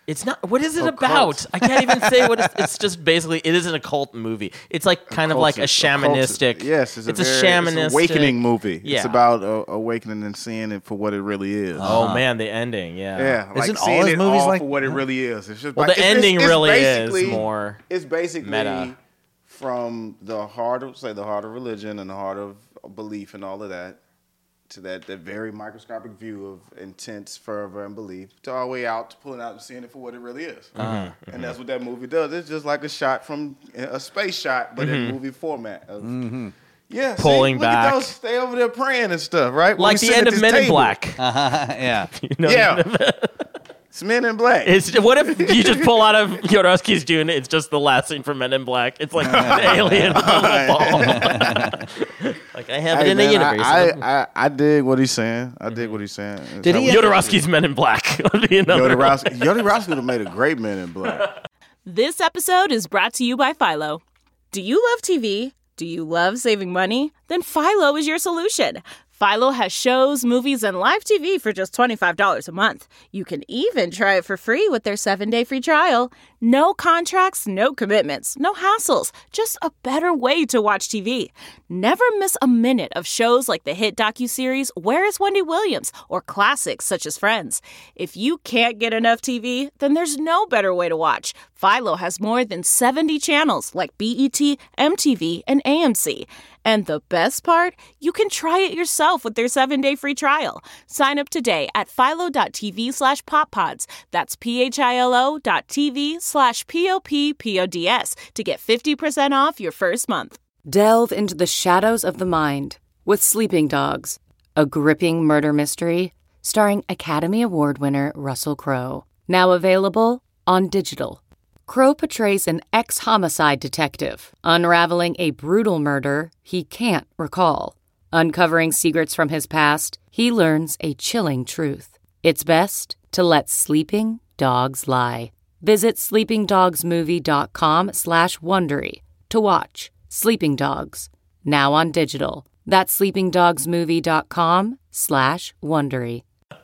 It's not. What is it about? I can't even say what it's just basically. It is an occult movie. It's like kind of like a shamanistic. Yes, it's a shamanistic awakening movie. Yeah. It's about awakening and seeing it for what it really is. Oh man, the ending. Yeah. Yeah, like Isn't all seeing his it movies all like for what it really is. It's just Well, the ending really is more. It's basically meta. from the heart of religion and the heart of belief and all of that, to that very microscopic view of intense fervor and belief, to all the way out to pulling out and seeing it for what it really is. And that's what that movie does. It's just like a shot from a space shot, but in movie format. Yeah, Pulling look back. at those, stay over there praying and stuff, right? When Like we the sit end at of this Men in table. Black. Yeah. You know? Yeah. It's Men in Black. What if you just pull out of Jodorowsky's Dune? It's just the last scene from Men in Black. It's like the alien with the little ball. Like I have it in the universe. I dig what he's saying. I dig what he's saying. Did he- Jodorowsky's Men in Black would be another. Jodorowsky would have made a great Men in Black. This episode is brought to you by Philo. Do you love TV? Do you love saving money? Then Philo is your solution. Philo has shows, movies, and live TV for just $25 a month. You can even try it for free with their 7-day free trial. No contracts, no commitments, no hassles. Just a better way to watch TV. Never miss a minute of shows like the hit docuseries Where is Wendy Williams? Or classics such as Friends. If you can't get enough TV, then there's no better way to watch. Philo has more than 70 channels like BET, MTV, and AMC. And the best part? You can try it yourself with their 7-day free trial. Sign up today at philo.tv/poppods. That's philo.tv/poppods to get 50% off your first month. Delve into the shadows of the mind with Sleeping Dogs, a gripping murder mystery starring Academy Award winner Russell Crowe. Now available on digital. Crowe portrays an ex-homicide detective, unraveling a brutal murder he can't recall. Uncovering secrets from his past, he learns a chilling truth. It's best to let sleeping dogs lie. Visit sleepingdogsmovie.com/Wondery to watch Sleeping Dogs, now on digital. That's sleepingdogsmovie.com/Wondery.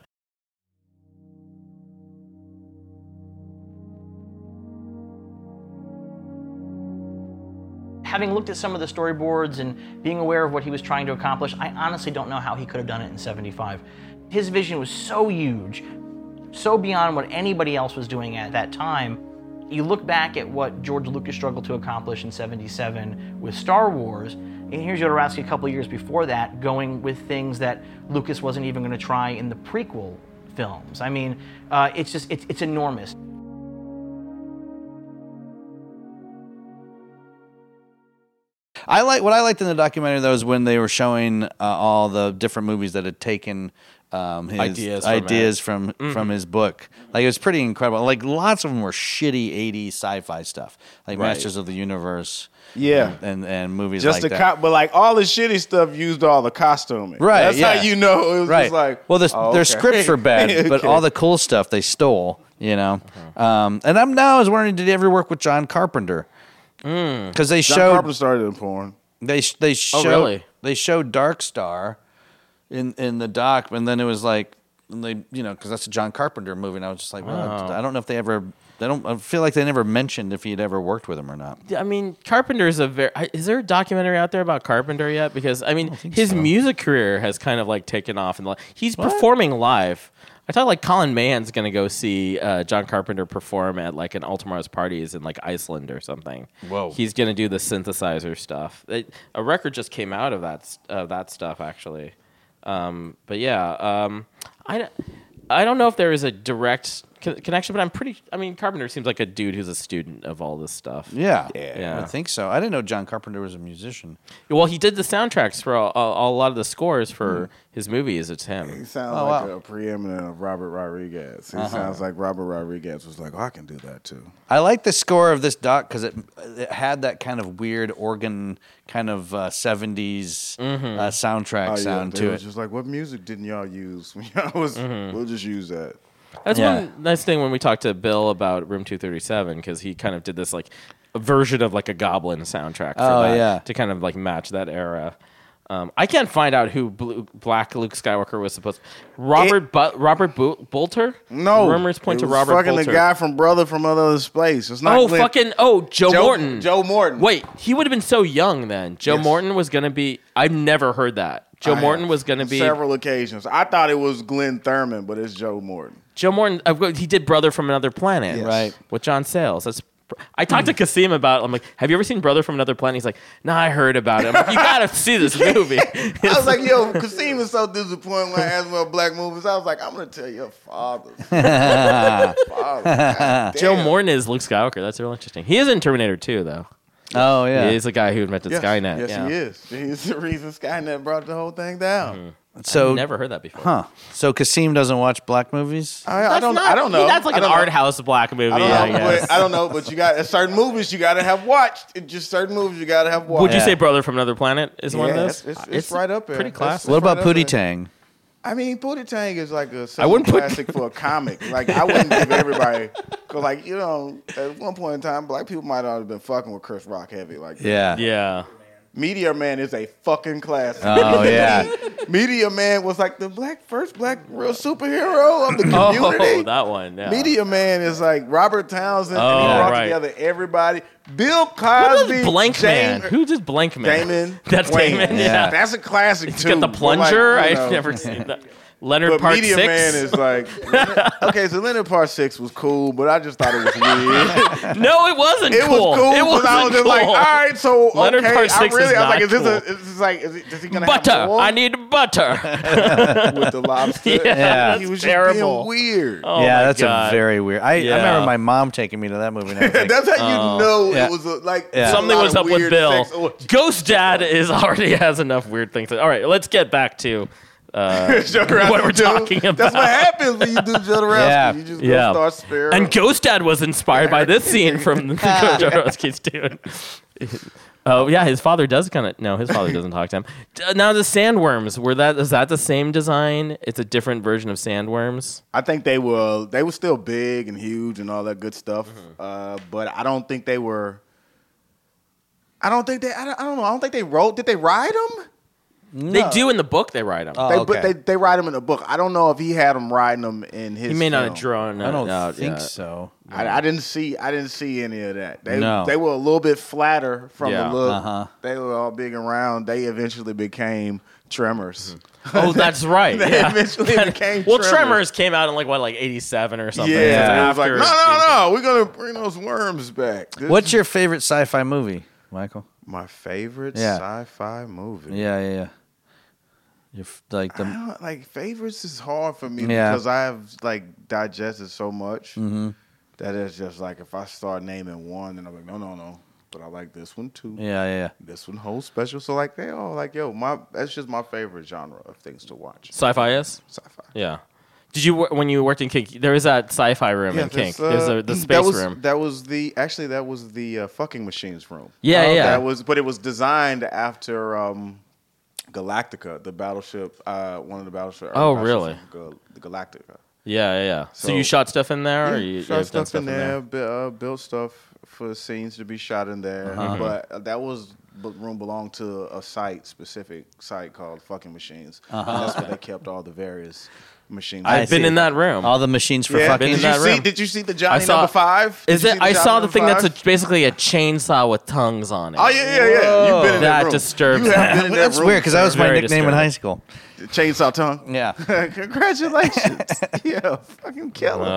Having looked at some of the storyboards and being aware of what he was trying to accomplish, I honestly don't know how he could have done it in 75. His vision was so huge, so beyond what anybody else was doing at that time. You look back at what George Lucas struggled to accomplish in 77 with Star Wars, and here's Jodorowsky a couple of years before that going with things that Lucas wasn't even going to try in the prequel films. I mean, it's enormous. What I liked in the documentary though is when they were showing all the different movies that had taken his ideas from his book. Like it was pretty incredible. Like lots of them were shitty 80s sci-fi stuff, like Masters of the Universe. Yeah, and movies just like that. But like all the shitty stuff used all the costuming. Right, that's how you know it was just like. Well, their scripts were bad, but all the cool stuff they stole. You know, and I was wondering, did he ever work with John Carpenter? Because they John showed Carpenter started in porn. They showed really? They showed Dark Star in the doc, and then it was like because that's a John Carpenter movie, and I was just like, well, I don't know if they ever. I feel like they never mentioned if he had ever worked with him or not. I mean, Carpenter is is there a documentary out there about Carpenter yet? Because I mean, his music career has kind of like taken off, and he's performing live. I thought like Colin Mahan's gonna go see John Carpenter perform at like an Ultimar's parties in like Iceland or something. Whoa! He's gonna do the synthesizer stuff. A record just came out of that stuff actually. But yeah, I don't know if there is a direct connection, but Carpenter seems like a dude who's a student of all this stuff. Yeah, I think so. I didn't know John Carpenter was a musician. Well, he did the soundtracks for a lot of the scores for his movies. It's him. He sounds a preeminent of Robert Rodriguez. He sounds like Robert Rodriguez was like, I can do that too. I like the score of this doc because it had that kind of weird organ, kind of 70s soundtrack sound to it. Was just like, what music didn't y'all use when y'all was? We'll just use that. That's one nice thing when we talked to Bill about Room 237 because he kind of did this like a version of like a Goblin soundtrack for that to kind of like match that era. I can't find out who Black Luke Skywalker was supposed to. Robert Bolter? No. Rumors point to it was Robert fucking Bolter. the guy from Brother from Another Space. It's not Joe Morton. Joe Morton. Wait, he would have been so young then. Joe Yes. Morton was going to be... I've never heard that. Joe Morton was going to be... Several occasions. I thought it was Glenn Thurman, but it's Joe Morton. Joe Morton, he did Brother from Another Planet. Yes. Right. With John Sayles. I talked to Kasim about it. I'm like, have you ever seen Brother from Another Planet? He's like, nah, I heard about it. I'm like, you gotta see this movie. I was like, yo, Kasim is so disappointed when I asked him about black movies. I was like, I'm going to tell your father. Joe Morton is Luke Skywalker. That's real interesting. He is in Terminator 2, though. Oh, yeah. He's the guy who invented Skynet. Yes, he is. He's the reason Skynet brought the whole thing down. Mm-hmm. So, I've never heard that before. Huh. So Kasim doesn't watch black movies? I don't know. That's like an art house black movie, I guess. I don't know, but you got certain movies you got to have watched. Just certain movies you got to have watched. Would you say Brother from Another Planet is one of those? It's right up there. Pretty classic. What about Pootie Tang? I mean, Pootie Tang is like a wouldn't put- classic for a comic. Like, I wouldn't give everybody... Because, like, you know, at one point in time, black people might have been fucking with Chris Rock heavy. Like, Yeah. Meteor Man is a fucking classic. Oh, yeah. Meteor Man was like the first black real superhero of the community. Oh, that one, yeah. Meteor Man is like Robert Townsend, and he Oh, brought right. together everybody. Bill Who Cosby, does Blank Man? Who does Blank Man? Damon. That's Wayne. Damon, yeah. That's a classic, He's too. got the But, plunger. like, you know, I've never seen that. Leonard But Part Meteor 6. Man is like... okay, so Leonard Part 6 was cool, but I just thought it was weird. No, it wasn't It cool. was cool It because wasn't I was just cool. like, all right, so Leonard okay, Part 6 I was like, is cool. is he gonna Butter. have more I need butter. with the lobster? Yeah, he was just terrible. being weird. Oh, yeah, my that's God. a very weird. I remember my mom taking me to that movie. And everything. That's how you know Yeah. it was like Something a lot was of up with weird Bill. sex orgies. Ghost Dad already has enough weird things. All right, let's get back to Jodorowsky what we're too. talking about. That's what happens when you do Jodorowsky. Yeah. You just go start sparing. And Ghost Dad was inspired by this scene from Jodorowsky's dude. Oh yeah, his father does kind of. No, his father doesn't talk to him. Now the sandworms is that the same design? It's a different version of sandworms. I think they were still big and huge and all that good stuff. But I don't think they were. I don't know. I don't think they rode. Did they ride them? They do in the book. They ride them. But they ride them in the book. I don't know if he had them riding them in his. He may not film. have drawn. I don't out, think yeah. so. I didn't see any of that. No. They were a little bit flatter from Yeah. the look. Uh-huh. They were all big and round. They eventually became Tremors. Oh, that's right. They yeah. eventually became Well, Tremors. Tremors came out in like 87 or something. Yeah, it was After- like no, we're gonna bring those worms back. What's your favorite sci-fi movie, Michael? my favorite Yeah. sci-fi movie? Yeah. Like I don't, like favorites is hard for me Yeah. because I have like digested so much Mm-hmm. that it's just like if I start naming one, then I'm like no. But I like this one too. Yeah. This one holds special. So like they all like that's just my favorite genre of things to watch. Sci-fi is. Sci-fi. Yeah. Did you when you worked in Kink? There was that sci-fi room in Kink. There's the space room. That was the fucking machines room. Yeah. But it was designed after Galactica, the battleship, one of the battleships. Oh, really? The Galactica. Yeah. So you So- shot stuff in there, or Yeah, you shot you've done stuff in there, built stuff for scenes to be shot in there. But that room belonged to a specific site called Fucking Machines. And that's where they kept all the various machines. I've been in that room. all the machines for Yeah, fucking. in that room. Did you see the Johnny I saw- number 5? Is Did you it? see the I Johnny saw the number thing 5? that's basically a chainsaw with tongues on it. Oh yeah. You've been in that That room. disturbs You have been in that That's room, weird because that was my Very nickname in disturbing. high school. Chainsaw tongue. Yeah. Congratulations. Yeah, fucking killer.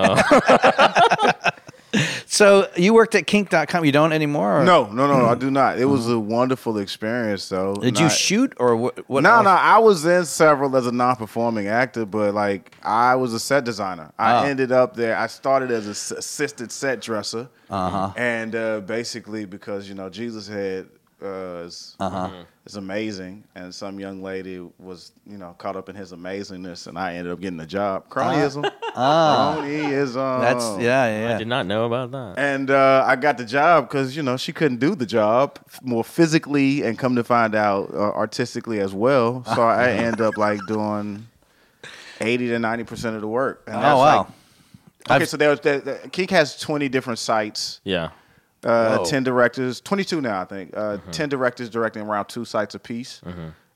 So you worked at kink.com. You don't anymore? Or? No, I do not. It was a wonderful experience, though. Did you shoot or what? No. I was in several as a non-performing actor, but like I was a set designer. I ended up there. I started as an assistant set dresser, and basically because Jesus Head is amazing, and some young lady was caught up in his amazingness, and I ended up getting the job. Cronyism. Cronyism. That's yeah. I did not know about that. And I got the job because, she couldn't do the job more physically and come to find out artistically as well. So I end up like doing 80 to 90% of the work. And that's wow. Okay, so Kink has 20 different sites. Yeah. 10 directors, 22 now, I think. 10 directors directing around 2 sites apiece.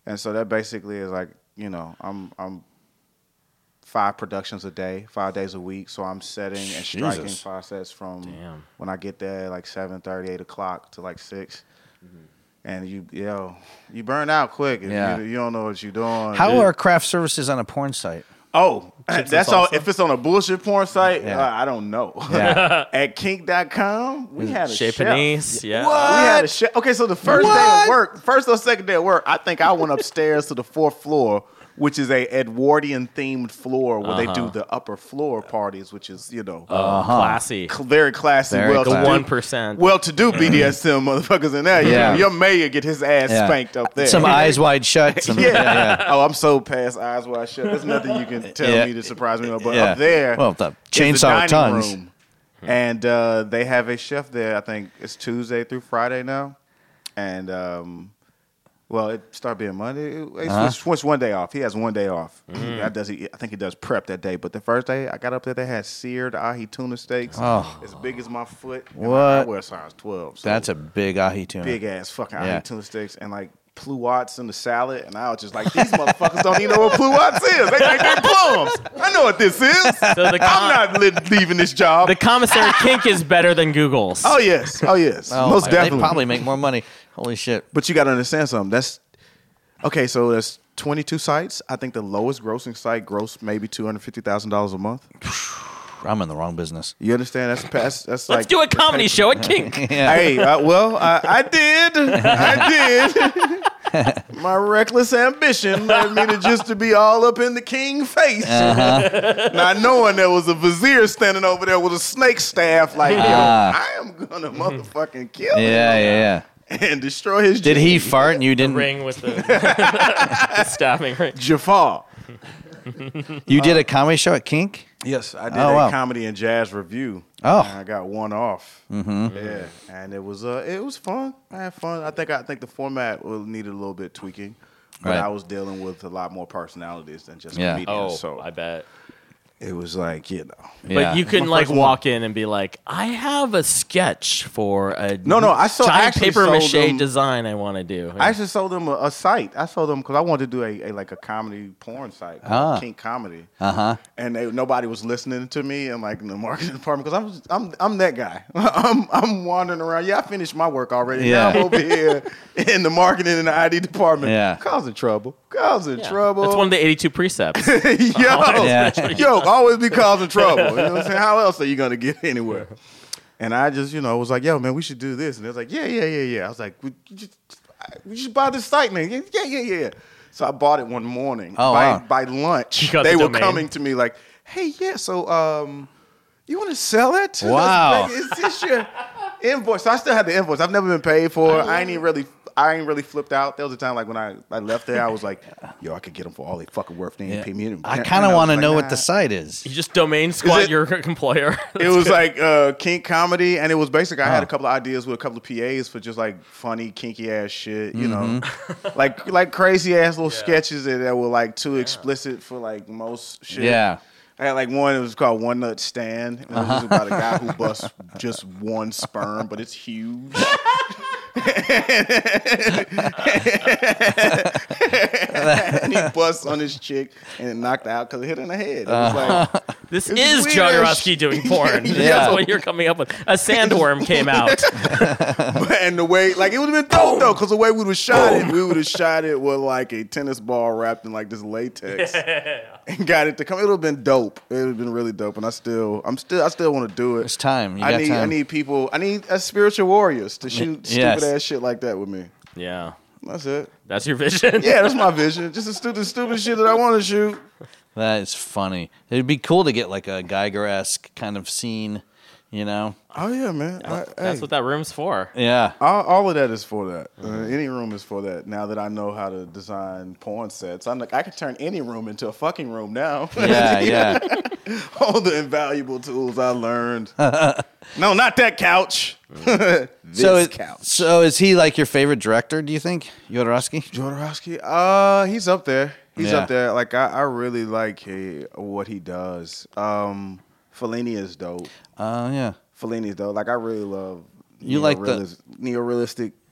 And so that basically is like, you know, I'm 5 productions a day, 5 days a week. So I'm setting and striking Jesus. 5 sets from when I get there like 7:30, 8 o'clock to like 6. And you burn out quick. If you don't know what you're doing. How are craft services on a porn site? Oh, that's all. If it's on a bullshit porn site, I don't know. Yeah. At kink.com, we had a Chez chef. Panisse, We had a chef. Okay, so the first day of work, first or second day of work, I think I went upstairs to the 4th floor, which is a Edwardian themed floor where they do the upper floor parties, which is, you know, classy. Very classy. Very The classy. 1%. Well-to-do BDSM motherfuckers in there. Yeah. Your mayor get his ass spanked up there. Some eyes wide shut. Some, Oh, I'm so past eyes wide shut. There's nothing you can tell me to surprise me. But up there, well, the is chainsaw the dining tons. room. And they have a chef there. I think it's Tuesday through Friday now. And well, it started being Monday. It switched one day off. He has one day off. I think he does prep that day. But the first day I got up there, they had seared ahi tuna steaks as big as my foot. And What? I wear size 12. So That's a big ahi tuna. big ass fucking ahi tuna steaks and like pluots in the salad. And I was just like, these motherfuckers don't even know what pluots is. They think they're plums. I know what this is. I'm not leaving this job. The commissary kink is better than Google's. Oh, yes. Most definitely. They probably make more money. Holy shit. But you got to understand something. Okay, so there's 22 sites. I think the lowest grossing site grossed maybe $250,000 a month. I'm in the wrong business. You understand? That's Let's like do a comedy show at Kink. Hey, I did. My reckless ambition led me to be all up in the king face. Not knowing there was a vizier standing over there with a snake staff like, yo, I am going to motherfucking kill him. Yeah. And destroy his Did he gene. fart and you didn't? Ring with the stabbing ring. Jafar. You did a comedy show at Kink? Yes, I did wow. a comedy and jazz review. Oh. And I got one off. Yeah, and it was fun. I had fun. I think the format needed a little bit tweaking, but Right. I was dealing with a lot more personalities than just Yeah. comedians. Oh, so I bet. it was like, you know. But you couldn't My like first walk in and be like, I have a sketch for a No, I giant actually paper sold mache them- design I want to do. I actually sold them a site. I sold them because I wanted to do a comedy porn site called Kink Comedy. And nobody was listening to me and like in the marketing department because I'm that guy. I'm wandering around. Yeah, I finished my work already. Yeah. Now I'm over here in the marketing and the ID department. Yeah. Causing trouble. Causing trouble. That's one of the 82 precepts. Yo, always be causing trouble. You know what I'm saying? How else are you gonna get anywhere? And I just, was like, yo, man, we should do this. And they was like, yeah. I was like, we should buy this site, man. Yeah. So I bought it one morning. By lunch, got they the were domain. coming to me like, hey, yeah, so you want to sell it? Wow. Is this your invoice? So I still had the invoice. I've never been paid for it. I ain't really flipped out. There was a time like when I left there, I was like, yo, I could get them for all they fucking worth. They ain't pay me. I kind of want to to know what the site is. You just domain squat it- your employer. It was like Kink Comedy, and it was basically I had a couple of ideas with a couple of PAs for just like funny, kinky ass shit, you know, like crazy ass little sketches that were like too explicit for like most shit. Yeah. I had like one. It was called One Nut Stand. It was just about a guy who busts just one sperm, but it's huge. And he busts on his chick and it knocked out because it hit her in the head. It was like, This It's is weird John as Rusky doing porn. Yeah. That's what you're coming up with. A sandworm came out. and the way, like, it would have been dope though, because the way we would have shot it with like a tennis ball wrapped in like this latex and got it to come. It would have been dope. It would have been really dope. And I still want to do it. It's time. I need people. I need spiritual warriors to shoot Yes. stupid ass shit like that with me. Yeah. That's it. That's your vision? Yeah, that's my vision. Just the stupid shit that I want to shoot. That is funny. It'd be cool to get like a Geiger-esque kind of scene, you know? Oh yeah, man. That's what that room's for. Yeah. All of that is for that. Any room is for that. Now that I know how to design porn sets, I'm like, I can turn any room into a fucking room now. Yeah. All the invaluable tools I learned. No, not that couch. This couch. So is he like your favorite director, do you think? Jodorowsky? Jodorowsky? He's up there. He's Yeah. up there. Like, I really like what he does. Fellini is dope. Yeah. Fellini's dope. Like, I really love You like the- neorealistic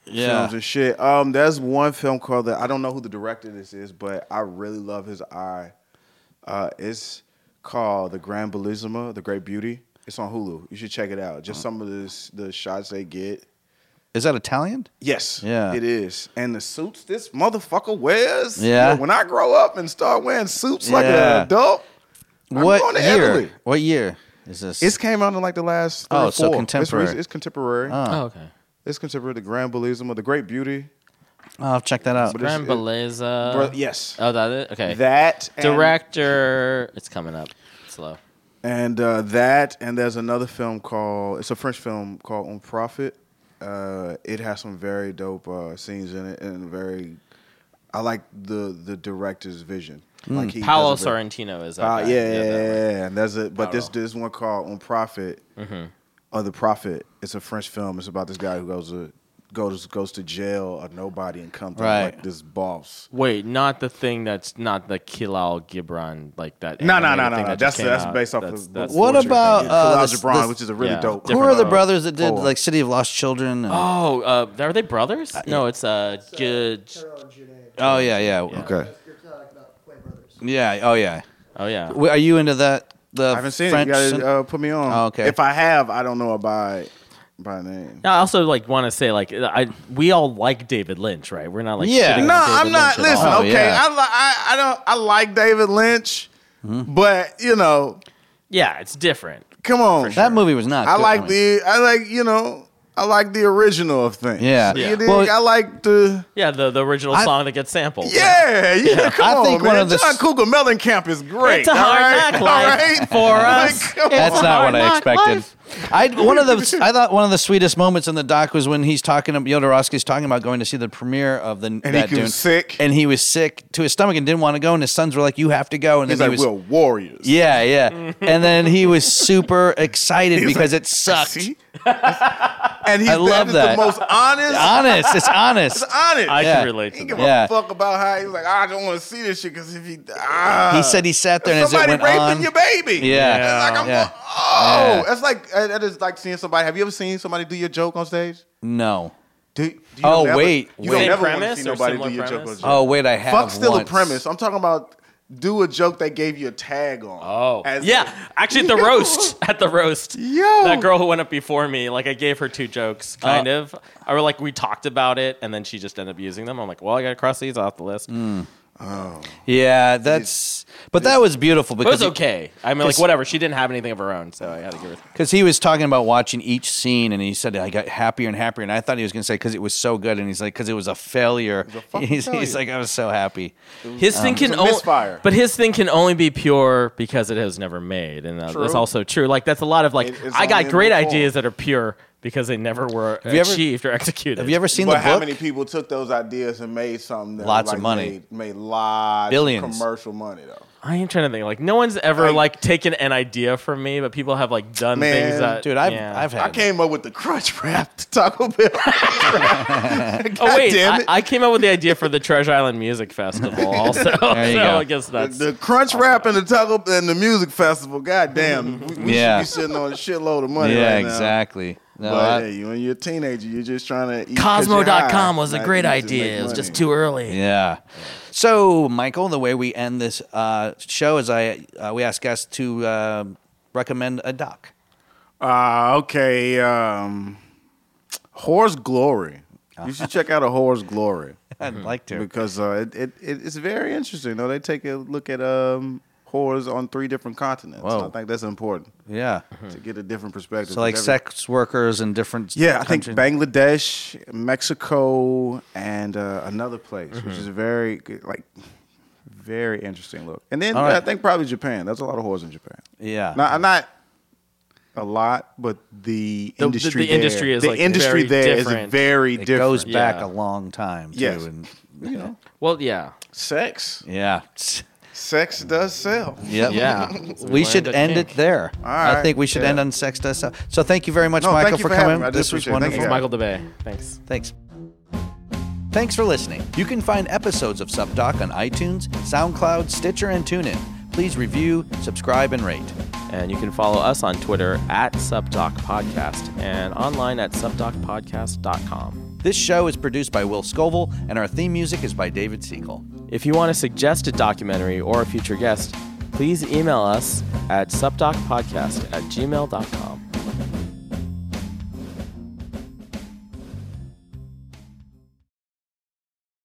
films and shit. There's one film called I don't know who the director this is, but I really love his eye. It's called The Grand Bellissima, The Great Beauty. It's on Hulu. You should check it out. Just some of the shots they get. Is that Italian? Yes, Yeah. it is. And the suits this motherfucker wears. Yeah. When I grow up and start wearing suits like Yeah. an adult, I'm going to Italy. What year is this? It's came out in like the last 3 or 4. so contemporary. It's contemporary. Oh, okay. It's contemporary. The Grand Bellissima, The Great Beauty. I'll check that out. But it's- Grand Belleza. Yes. Oh, that it? Okay. That and, Director. It's coming up. Slow. and that and there's another film called it's a French film called Un Prophet. It has some very dope scenes in it and I like the director's vision. Like he Paolo does a very- Sorrentino is that guy. Yeah. And there's but Paolo. this one called Un Prophet or The Prophet. It's a French film. It's about this guy who goes to jail, a nobody, and comes out like this boss. Wait, not the thing that's not the Kilal Gibran like that. No. animated thing that just That's came out. based off That's- of that's What the- about Khalil this- Gibran, which is a really yeah. dope. Who are the different- brothers that did Poem. like City of Lost Children? And, Oh, are they brothers? No, it's good. oh yeah. Okay. Yeah. Oh yeah. Oh yeah. Are you into that? The I haven't seen French it. You gotta put me on. Oh, okay. If I have, I don't know by name. I also want to say we all like David Lynch, right? We're not Yeah. shitting on No, David I'm not. Lynch at Listen, all. Oh, okay. yeah. I like David Lynch, but Yeah, it's different. come on. That movie was not. I good. like mean, I like the original of things. Yeah. Yeah. You dig? Well, I like the. Yeah, the original song that gets sampled. Yeah. Come I on, think man. one of the- John Cougar Mellencamp is great. It's a all hard right? knock All life right? for Like, us. come That's on. not what I Hard knock expected. life. I thought one of the sweetest moments in the doc was when he's talking. Jodorowsky's talking about going to see the premiere of he that was Dune. sick. and he was sick to his stomach and didn't want to go. And his sons were like, "You have to go." And He's then like, he was, we're warriors. yeah. And then he was super excited He's because like, it sucked. See? And he's I love is that. the most honest. Honest, it's honest. It's honest. I Yeah. can relate He to give that. Yeah. a fuck about how he was like, I don't want to see this shit because if he He said he sat there and as it somebody went raping on, your baby. Yeah. It's like, Yeah. oh, that's like that is like seeing somebody. Have you ever seen somebody do your joke on stage? no. Do you Oh, never, wait. you Wait. don't never want to Premise see or nobody do similar your joke on premise? stage. Oh wait, I have. Fuck still once. a premise. I'm talking about do a joke they gave you a tag on. Oh, As yeah. Actually, at the roast, Yo. that girl who went up before me, I gave her 2 jokes, kind of. Or we talked about it, and then she just ended up using them. I'm like, well, I got to cross these off the list. Yeah, but that was beautiful But it was because okay. I mean, whatever. She didn't have anything of her own, so I had to give her. because he was talking about watching each scene, and he said I got happier and happier, and I thought he was going to say because it was so good, and he's like because it was a failure. He's like I was so happy. His thing can It's a misfire. but his thing can only be pure because it has never made, and that's also true. That's a lot of It's I got only in great book form. ideas that are pure because they never were you ever- achieved or executed. Have you ever seen But the how book? many people took those ideas and made something that Lots of money. made lots Billions. of commercial money though? I am trying to think. No one's ever taken an idea from me, but people have done Man, things that. Dude, I've had. I came up with the crunch wrap to Taco Bell. Oh wait, damn it. I came up with the idea for the Treasure Island Music Festival also. There you go. I guess that's The crunch wrap and the taco and the music festival. God damn, we Yeah. should be sitting on a shitload of money Yeah, right now. exactly. No, But hey, when you're a teenager, you're just trying to eat. 'cause Cosmo.com you're was a high, great not eat to idea. make It was just money. too early. yeah. So, Michael, the way we end this show is we ask guests to recommend a doc. Okay, Whore's Glory. You should check out A Whore's Glory I'd like to. because it's very interesting. They take a look at whores on 3 different continents. Whoa. I think that's important Yeah. to get a different perspective. So, like 'Cause sex workers in different. Yeah, I think countries. Bangladesh, Mexico, and another place, which is very very interesting look. And then All right. I think probably Japan. There's a lot of whores in Japan. Yeah. Not a lot, but the industry. the industry is, the industry very there is different. very It different. goes back Yeah. a long time, too. Yes. And, Well, yeah. Sex. yeah. Sex does sell. Yep. Yeah. We should end it there. I right. think we should Yeah. end on sex does sell. So thank you very much, No, Michael, thank you for for having coming. me. I do This was appreciate it. Thank wonderful. you. Michael DeBay. Thanks. Thanks. Thanks for listening. You can find episodes of SupDoc on iTunes, SoundCloud, Stitcher, and TuneIn. Please review, subscribe, and rate. And you can follow us on Twitter @SupDocPodcast and online at supdocpodcast.com. This show is produced by Will Scoville, and our theme music is by David Siegel. If you want to suggest a documentary or a future guest, please email us at supdocpodcast@gmail.com.